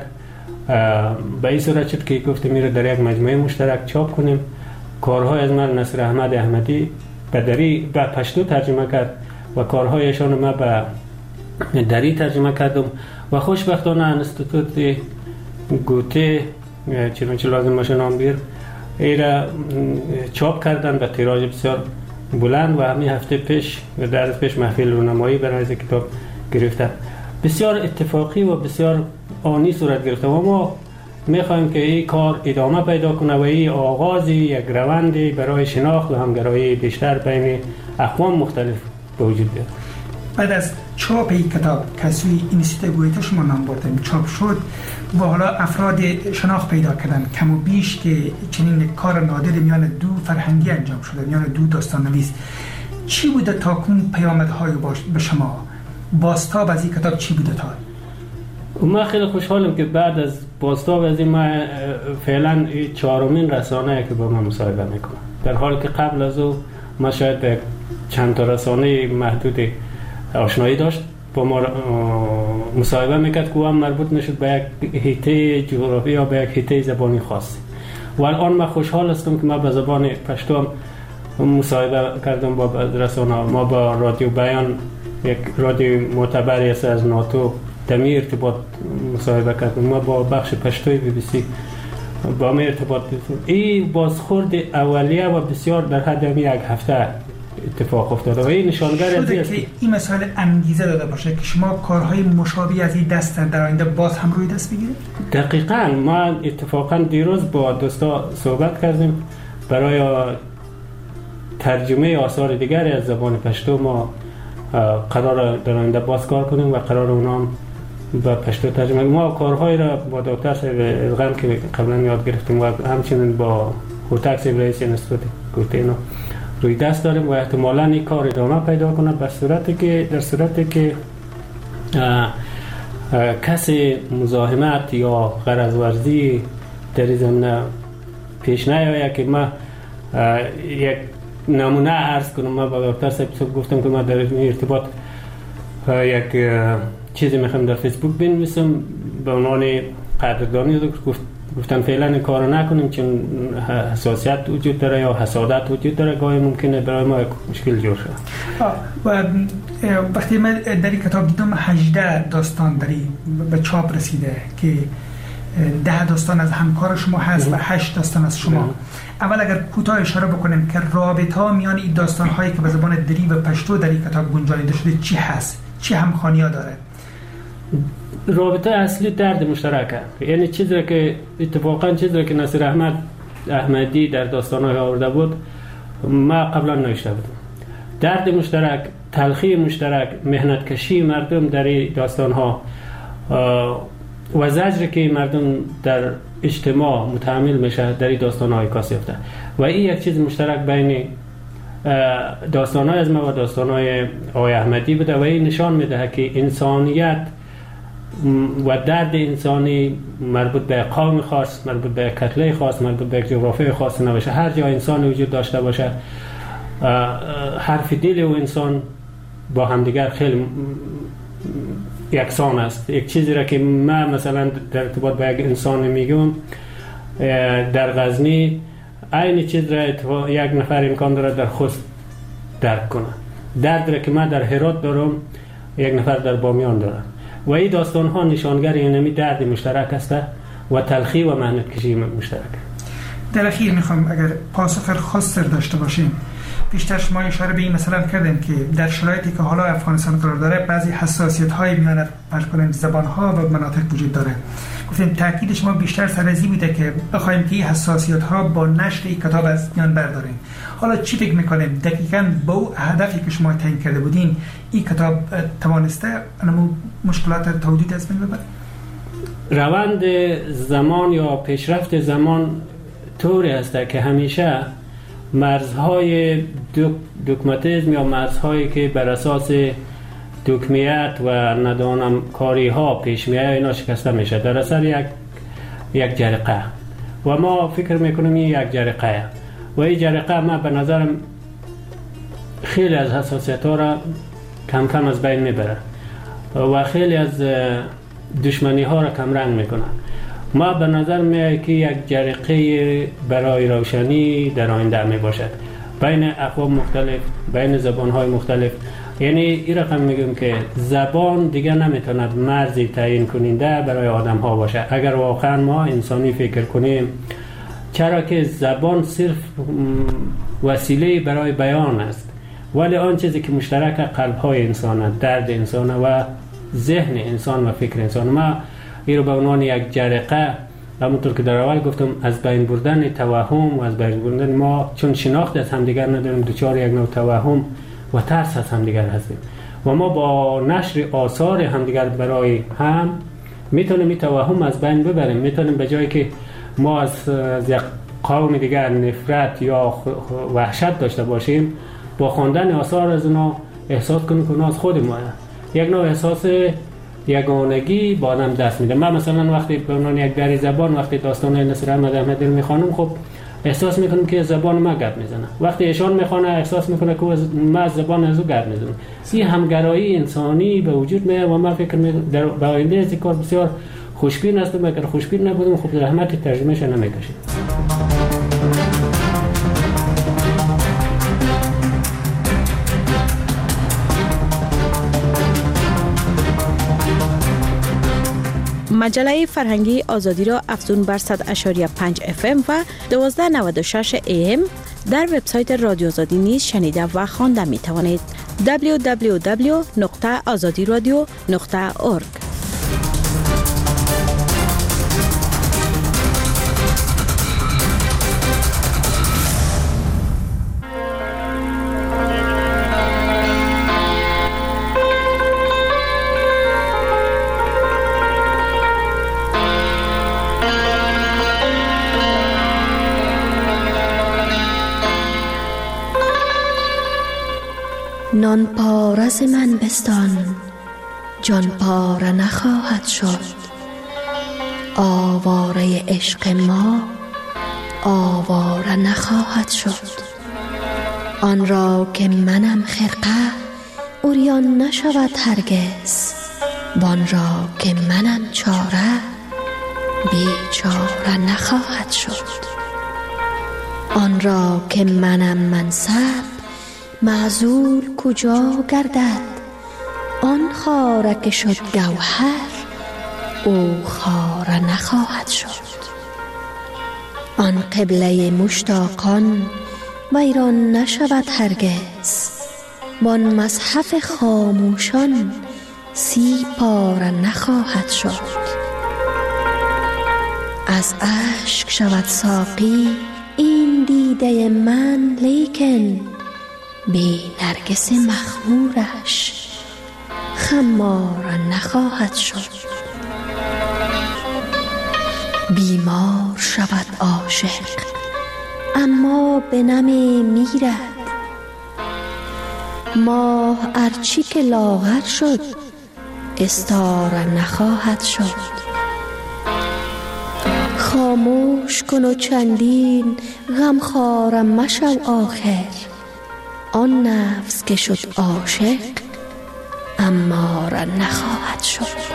به این صورت شد که گفتم میره در یک مجموعه مشترک چاپ کنیم. کارهای از من نصر احمد احمدی به دری به پشتو ترجمه کرد و کارهایشان ما به دری ترجمه کردم و خوشبختانه انستیتوت گوته چنانچه لازم باشه نام بیر ایره چاپ کردن به تیراژ بسیار بلند و همین هفته پیش و در از پیش محفل رونمایی برای از کتاب گرفتن. بسیار اتفاقی و بسیار آنی صورت گرفته و ما میخوایم که این کار ادامه پیدا کنه و این آغازی یک روندی برای شناخت و همگرایی بیشتر بین اقوام مختلف به وجود بیاد. بعد از چاپ این کتاب کسوی اینستیتوت گویته شما نام بردیم چاپ شد و حالا افراد شناخت پیدا کردن کم و بیش که چنین کار نادر میان دو فرهنگی انجام شده، میان دو داستان نویس. چی بوده تا کن پیامدهای به شما؟ بازتاب از این کتاب چی بوده تا؟ ما خیلی خوشحالم که بعد از بازتاب از این ما فعلا چهارمین رسانه که با ما مصاحبه میکنه، در حالی که قبل از او ما شاید به چند تا رسانه محدود آشنایی داشت با ما مصاحبه میکرد که هم مربوط نشد به یک حیطه جغرافی یا به یک حیطه زبانی خاص. و الان من خوشحال هستم که ما به زبان پشتو مصاحبه کردم با رسانه. ما با رادیو بیان، یک رادیو معتبری است از ناتو، دمی ارتباط مصاحبه کردم. ما با بخش پشتوی بی بی سی با ما ارتباط داشتیم. این بازخورد اولیه و بسیار در حد یک هفته اتفاق افتاده و این نشانگر از این که این مسئله انگیزه داده باشه که شما کارهای مشابه از این دست در آینده باز هم روی دست بگیرید؟ دقیقاً ما اتفاقاً دیروز با دوستا صحبت کردیم برای ترجمه آثار دیگری از زبان پشتو. ما قرار در آینده باز کار کنیم و قرار اونام با پشتو ترجمه. ما کارهای را با دکتر صاحب ازغم که قبلا یاد گرفتیم و همچنین با هوتک صاحب رئیس انستیتوت گوتینو روی دست داریم و احتمالاً این کار ادامه پیدا کنه به صورتی که در صورتی که اه اه کسی مزاحمت یا غرض ورزی در این زمینه پیش نیاید که ما یک نمونه عرض کنم. ما با دکتر صاحب گفتم که ما در ارتباط یک چیزی میخوام در فیسبوک بنویسم به عنوان قدردانی. گفت گفتن فعلا این کارو نکنیم چون حساسیت وجود داره یا حسادت وجود داره، گاهی ممکنه برای ما مشکل جور شه. و وقتی من در این کتاب دیدم هجده داستان داری به چاپ رسیده که ده داستان از همکار شما هست و هشت داستان از شما. اول اگر کوتاه اشاره بکنیم که رابطه میان این داستان هایی که به زبان دری و پشتو در این کتاب گنجانیده شده چی هست؟ چی همخوانی‌ها داره؟ رابطه اصلی درد مشترکه، یعنی چیزی که اتفاقا چیزی که نصر احمد احمدی در داستان‌های آورده بود ما قبلا نوشته بودم. درد مشترک، تلخی مشترک، مهنت کشی مردم در این داستان‌ها و زجری که مردم در اجتماع متحمل میشه در این داستان‌های کاسفته و این یک چیز مشترک بین داستان‌های از ما و داستان‌های آقای احمدی بوده و این نشان میده که انسانیت و درد انسانی مربوط به قوم خاص، مربوط به کتله خاص، مربوط به جغرافی خاص نباشه. هر جا انسان وجود داشته باشه حرف دل و انسان با همدیگر خیلی یکسان است. یک چیزی را که من مثلا در ارتباط با یک انسان میگم در غزنی این چیز را یک نفر امکان داره در خوست درک کنه. درد را که من در هرات دارم یک نفر در بامیان داره و این داستان ها نشانگر اینمی درد مشترک است و تلخی و مهنت کشی مشترک. در اخیر میخوام اگر پاسخ خاص داشته باشیم، پیشتر شما اشاره به این مثلا کردن که در شرایطی که حالا افغانستان قرار داره بعضی حساسیت های میان فرض کنیم زبان ها و مناطق وجود داره. گفتیم تاکید شما بیشتر سر ازی بوده که بخوایم که این حساسیت ها با نشر این کتاب از میان برداریم. حالا چی فکر میکنیم دقیقاً با اون هدفی که شما تعیین کرده بودین این کتاب توانسته انمو مشکلات تولید از بین ببره؟ روند زمان یا پیشرفت زمان طوری است که همیشه مرزهای دگماتیسم یا مرزهایی که بر اساس دگمیت و ندانم کاری ها پیش میاد اینا شکسته میشه در اثر یک یک جرقه و ما فکر میکنیم این یک جرقه و این جرقه ما به نظرم خیلی از حساسیت ها را کم کم از بین میبره. و خیلی از دشمنی ها را کم رنگ میکنه. ما به نظر میاد که یک جرقه برای روشنی در آینده می باشد بین اقوام مختلف، بین زبان های مختلف. یعنی این رقم میگم که زبان دیگه نمیتوند مرزی تعیین کننده برای آدم ها باشه. اگر واقعا ما انسانی فکر کنیم، چرا که زبان صرف وسیله برای بیان است، ولی آن چیزی که مشترک قلب های انسان، درد انسان و ذهن انسان و فکر انسان. ما این رو به عنوان یک جرقه، همونطور که در اول گفتم، از بین بردن توهم و از بین بردن ما، چون شناخت از همدیگر نداریم، دچار یک نوع توهم و ترس از همدیگر هستیم و ما با نشر آثار همدیگر برای هم میتونیم این توهم از بین ببریم. میتونیم به جایی که ما از, از یک قوم دیگر نفرت یا وحشت داشته باشیم، با خواندن آثار از اونا احساس کنیم که اونا از خود ما یک نوع احساس یگانگی با آدم دست میده. من مثلا وقتی به عنوان یک دری زبان وقتی داستان نصر احمد احمدی رو میخوانم، خب احساس میکنم که زبان ما گپ میزنه. وقتی ایشان میخوانه احساس میکنه که ما از زبان از او گپ میزنم. این همگرایی انسانی به وجود میاد و من فکر میکنم در آینده از این کار بسیار خوشبین هستم. اگر خوشبین نبودم خب زحمت ترجمهش نمیکشیم. مجله فرهنگی آزادی را افزون بر صد اشاری پنج اف ام و دوازده نود و شش ای ام در وبسایت رادیو آزادی نیز شنیده و خوانده می توانید. دبلیو دبلیو دبلیو نقطه آزادی رادیو نقطه اورگ. نان پارز من بستان، جان پاره نخواهد شد. آواره عشق ما آواره نخواهد شد. آن را که منم خرقه عریان نشود هرگز. وان را که منم چاره بیچاره نخواهد شد. آن را که منم منصب معزول کجا گردد. آن خاره که شد گوهر او خاره نخواهد شد. آن قبله مشتاقان ویران نشود هرگز. وان مصحف خاموشان سی پاره نخواهد شد. از اشک شود ساقی این دیده من، لیکن بی نرگس مخمورش خمار نخواهد شد. بیمار شود عاشق اما به نمی میرد. ماه ارچی که لاغر شد استاره نخواهد شد. خاموش کن و چندین غمخواره مشو آخر. آن نفس که شد عاشق اماره نخواهد شد.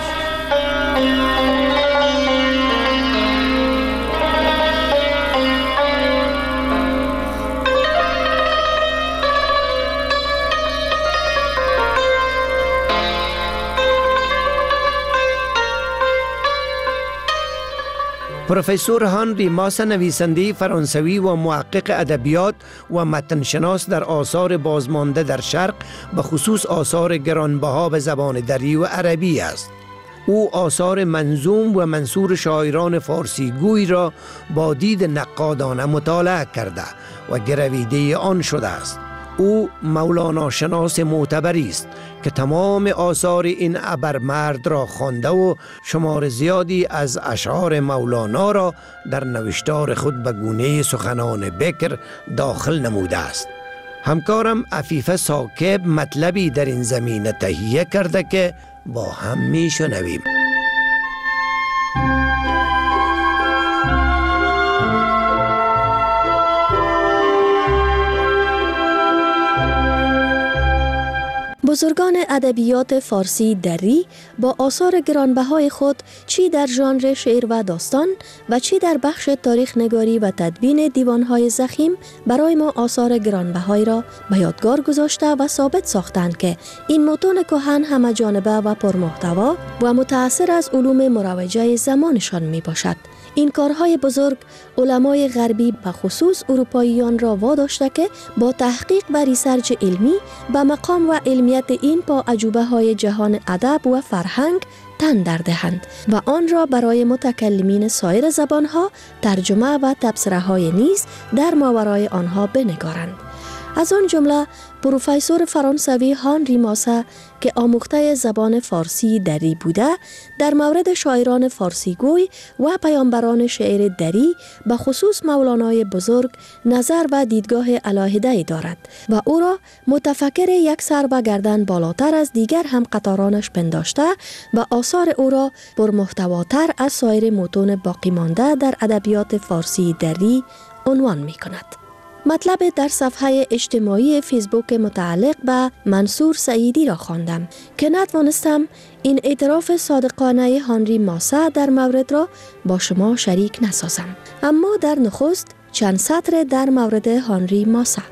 پروفسور هانری ماس، نویسنده فرانسوی و محقق ادبیات و متنشناس در آثار بازمانده در شرق، به خصوص آثار گرانبها به زبان دری و عربی است. او آثار منظوم و منثور شاعران فارسی گوی را با دید نقادانه مطالعه کرده و گرویده آن شده است. او مولانا شناس معتبری است که تمام آثار این ابرمرد را خوانده و شمار زیادی از اشعار مولانا را در نوشتار خود به گونه سخنان بکر داخل نموده است. همکارم عفیفه ساکب مطلبی در این زمینه تهیه کرده که با هم می شنویم. بزرگان ادبیات فارسی دری با آثار گرانبهای خود چی در ژانر شعر و داستان و چی در بخش تاریخ نگاری و تدوین دیوانهای ضخیم برای ما آثار گرانبهای را به یادگار گذاشته و ثابت ساختند که این متون کهن همه جانبه و پرمحتوا و متأثر از علوم مروجه زمانشان می باشد. این کارهای بزرگ علمای غربی به خصوص اروپاییان را واداشته که با تحقیق و ریسرچ علمی به مقام و علمیت این پا عجوبه های جهان ادب و فرهنگ تن در دهند و آن را برای متکلمین سایر زبانها ترجمه و تبصره های نیز در ماورای آنها بنگارند. از آن جمله پروفسور فرانسوی هانری ماسه که آموخته زبان فارسی دری بوده در مورد شاعران فارسی گوی و پیامبران شعر دری به خصوص مولانای بزرگ نظر و دیدگاه علیحده‌ای دارد و او را متفکر یک سر و گردن بالاتر از دیگر هم قطارانش پنداشته و آثار او را پرمحتواتر از سایر متون باقی مانده در ادبیات فارسی دری عنوان می کند. مطلب در صفحه اجتماعی فیسبوک متعلق به منصور سعیدی را خواندم که نتوانستم این اعتراف صادقانه هانری ماسه در مورد را با شما شریک نسازم. اما در نخست چند سطر در مورد هانری ماسه.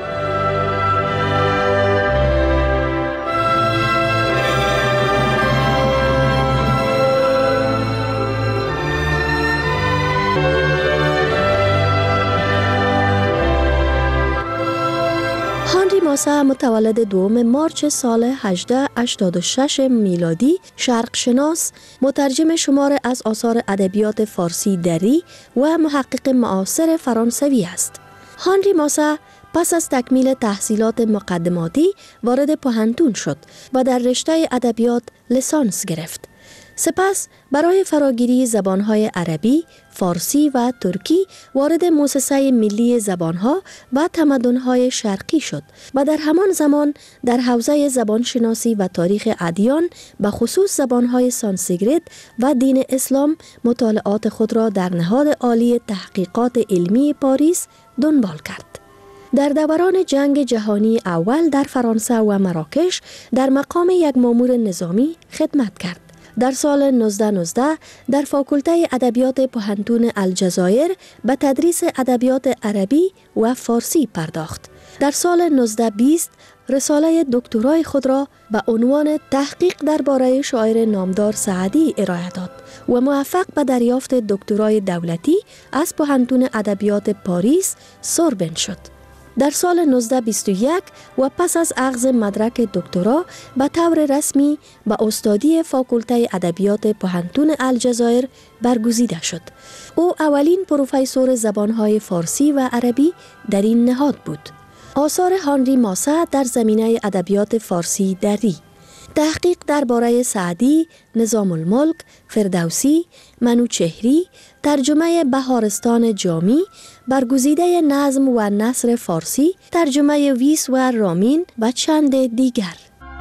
ماسه متولد دوم مارچ سال هزار و هشتصد و هشتاد و شش میلادی، شرق شناس، مترجم شمار از آثار ادبیات فارسی دری و محقق معاصر فرانسوی است. هانری ماسه پس از تکمیل تحصیلات مقدماتی وارد پوهنتون شد و در رشته ادبیات لیسانس گرفت. سپس برای فراگیری زبانهای عربی، فارسی و ترکی وارد مؤسسه ملی زبانها و تمدنهای شرقی شد و در همان زمان در حوزه زبانشناسی و تاریخ ادیان به خصوص زبانهای سانسکریت و دین اسلام مطالعات خود را در نهاد عالی تحقیقات علمی پاریس دنبال کرد. در دوران جنگ جهانی اول در فرانسه و مراکش در مقام یک مامور نظامی خدمت کرد. در سال نوزده نوزده در فاکولته ادبیات پوهنتون الجزایر به تدریس ادبیات عربی و فارسی پرداخت. در سال نوزده بیست رساله دکترای خود را به عنوان تحقیق درباره شاعر نامدار سعدی ارائه داد و موفق به دریافت دکترای دولتی از پوهنتون ادبیات پاریس سوربن شد. در سال نوزده بیست و یک و پس از اخذ مدرک دکترا به طور رسمی به استادی فاکولته ادبیات پوهنتون الجزایر برگزیده شد. او اولین پروفسور زبانهای فارسی و عربی در این نهاد بود. آثار هانری ماسه در زمینه ادبیات فارسی دری: تحقیق درباره سعدی، نظام الملک، فردوسی، منوچهری، ترجمه بهارستان جامی، برگزیده نظم و نثر فارسی، ترجمه ویس و رامین و چند دیگر.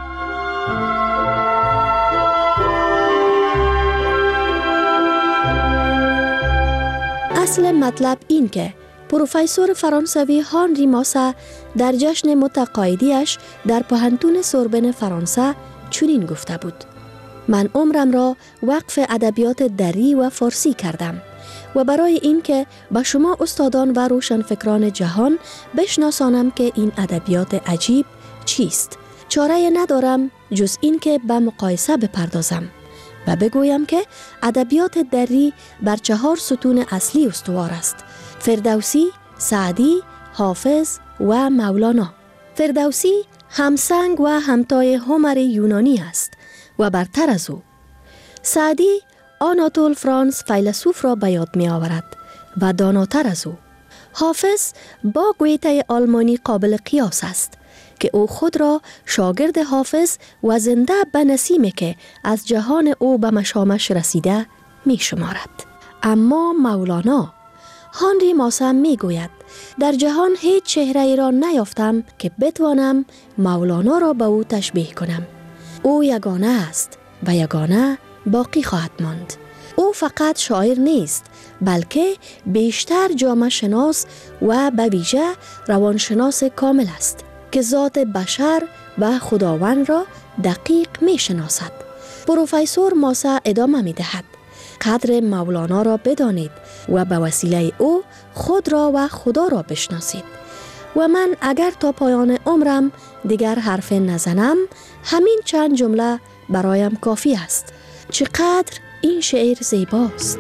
اصل مطلب این که پروفسور فرانسوی هانری ماسه در جشن متقاعدیش در پوهنتون سوربن فرانسه چنین گفته بود: من عمرم را وقف ادبیات دری و فارسی کردم و برای این که به شما استادان و روشنفکران جهان بشناسانم که این ادبیات عجیب چیست، چاره ندارم جز این که به مقایسه بپردازم و بگویم که ادبیات دری بر چهار ستون اصلی استوار است: فردوسی، سعدی، حافظ و مولانا. فردوسی همسنگ و همتای هومر یونانی است و برتر از او. سعدی آناتول فرانس فیلسوف را به یاد می آورد و داناتر از او. حافظ با گویته آلمانی قابل قیاس است که او خود را شاگرد حافظ و زنده به نسیمی که از جهان او به مشامش رسیده می شمارد. اما مولانا، هانری ماسه می گوید در جهان هیچ چهره ای را نیافتم که بتوانم مولانا را به او تشبیه کنم. او یگانه است و یگانه باقی خواهد ماند. او فقط شاعر نیست بلکه بیشتر جامعه شناس و به ویژه روانشناس کامل است که ذات بشر و خداوند را دقیق می شناسد. پروفسور ماسا ادامه می دهد: قدر مولانا را بدانید و به وسیله او خود را و خدا را بشناسید. و من اگر تا پایان عمرم دیگر حرف نزنم، همین چند جمله برایم کافی است. چقدر این شعر زیباست.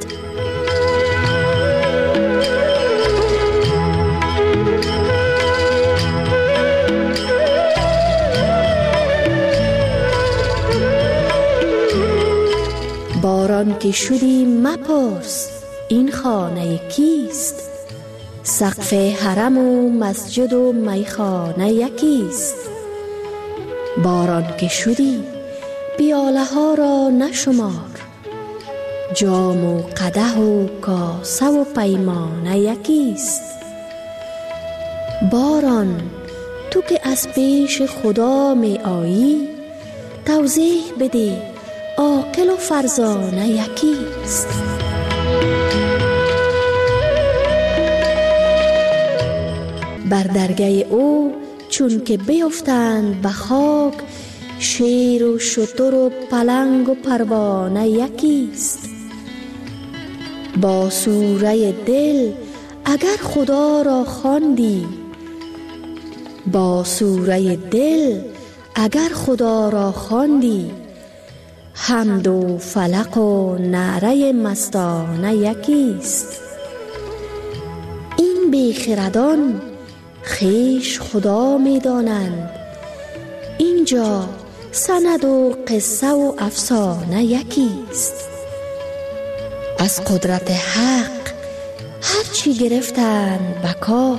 باران که شدی مپرس این خانه کیست؟ سقف حرم و مسجد و میخانه یکیست. باران که شدی پیاله ها را نشمار، جام و قدح و کاسه و پیمانه یکیست. باران تو که از پیش خدا می آیی، توضیح بده عاقل و فرزانه یکیست. بر درگاه او چون که بیفتند به خاک، شیر و شتر و پلنگ و پروانه یکیست. با سوره دل اگر خدا را خواندی، با سوره دل اگر خدا را خواندی، حمد و فلق و نعره مستانه یکیست. این بیخردان خیش خدا می دانند، اینجا سند و قصه و افسانه یکیست. از قدرت حق هرچی گرفتند بکار،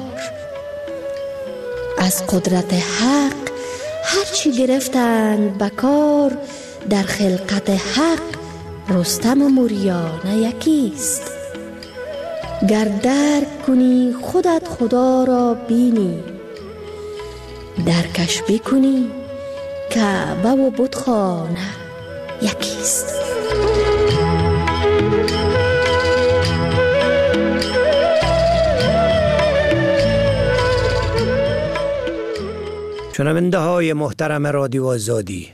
از قدرت حق هرچی گرفتند بکار، در خلقت حق رستم و موریانه یکیست. گر درک کنی خودت خدا را بینی، درکش بکنی کعبه و بتخانه یکیست. شنونده های محترم رادیو آزادی،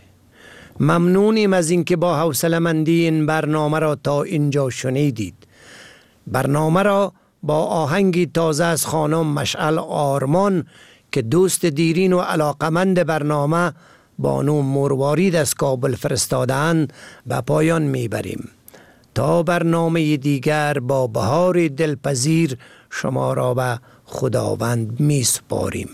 ممنونیم از اینکه با حوصله‌مندی این برنامه را تا اینجا شنیدید. برنامه را با آهنگی تازه از خانم مشعل آرمان که دوست دیرین و علاقمند برنامه بانو مروارید از کابل فرستادند به پایان میبریم. تا برنامه دیگر با بهار دلپذیر شما را به خداوند میسپاریم.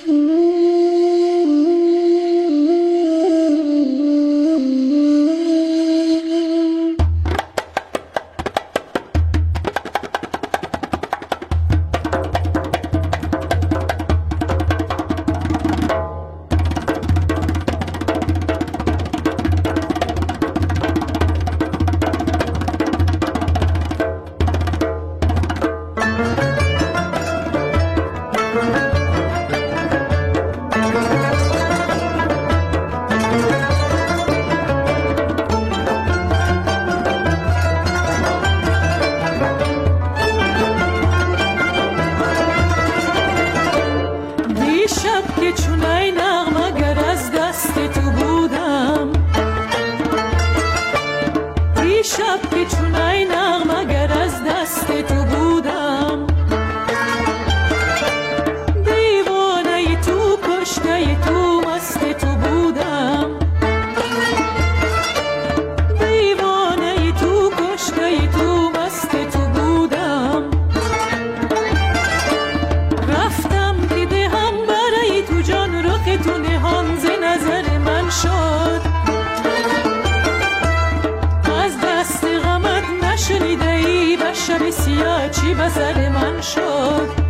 شب سیاه چی به سر من شد.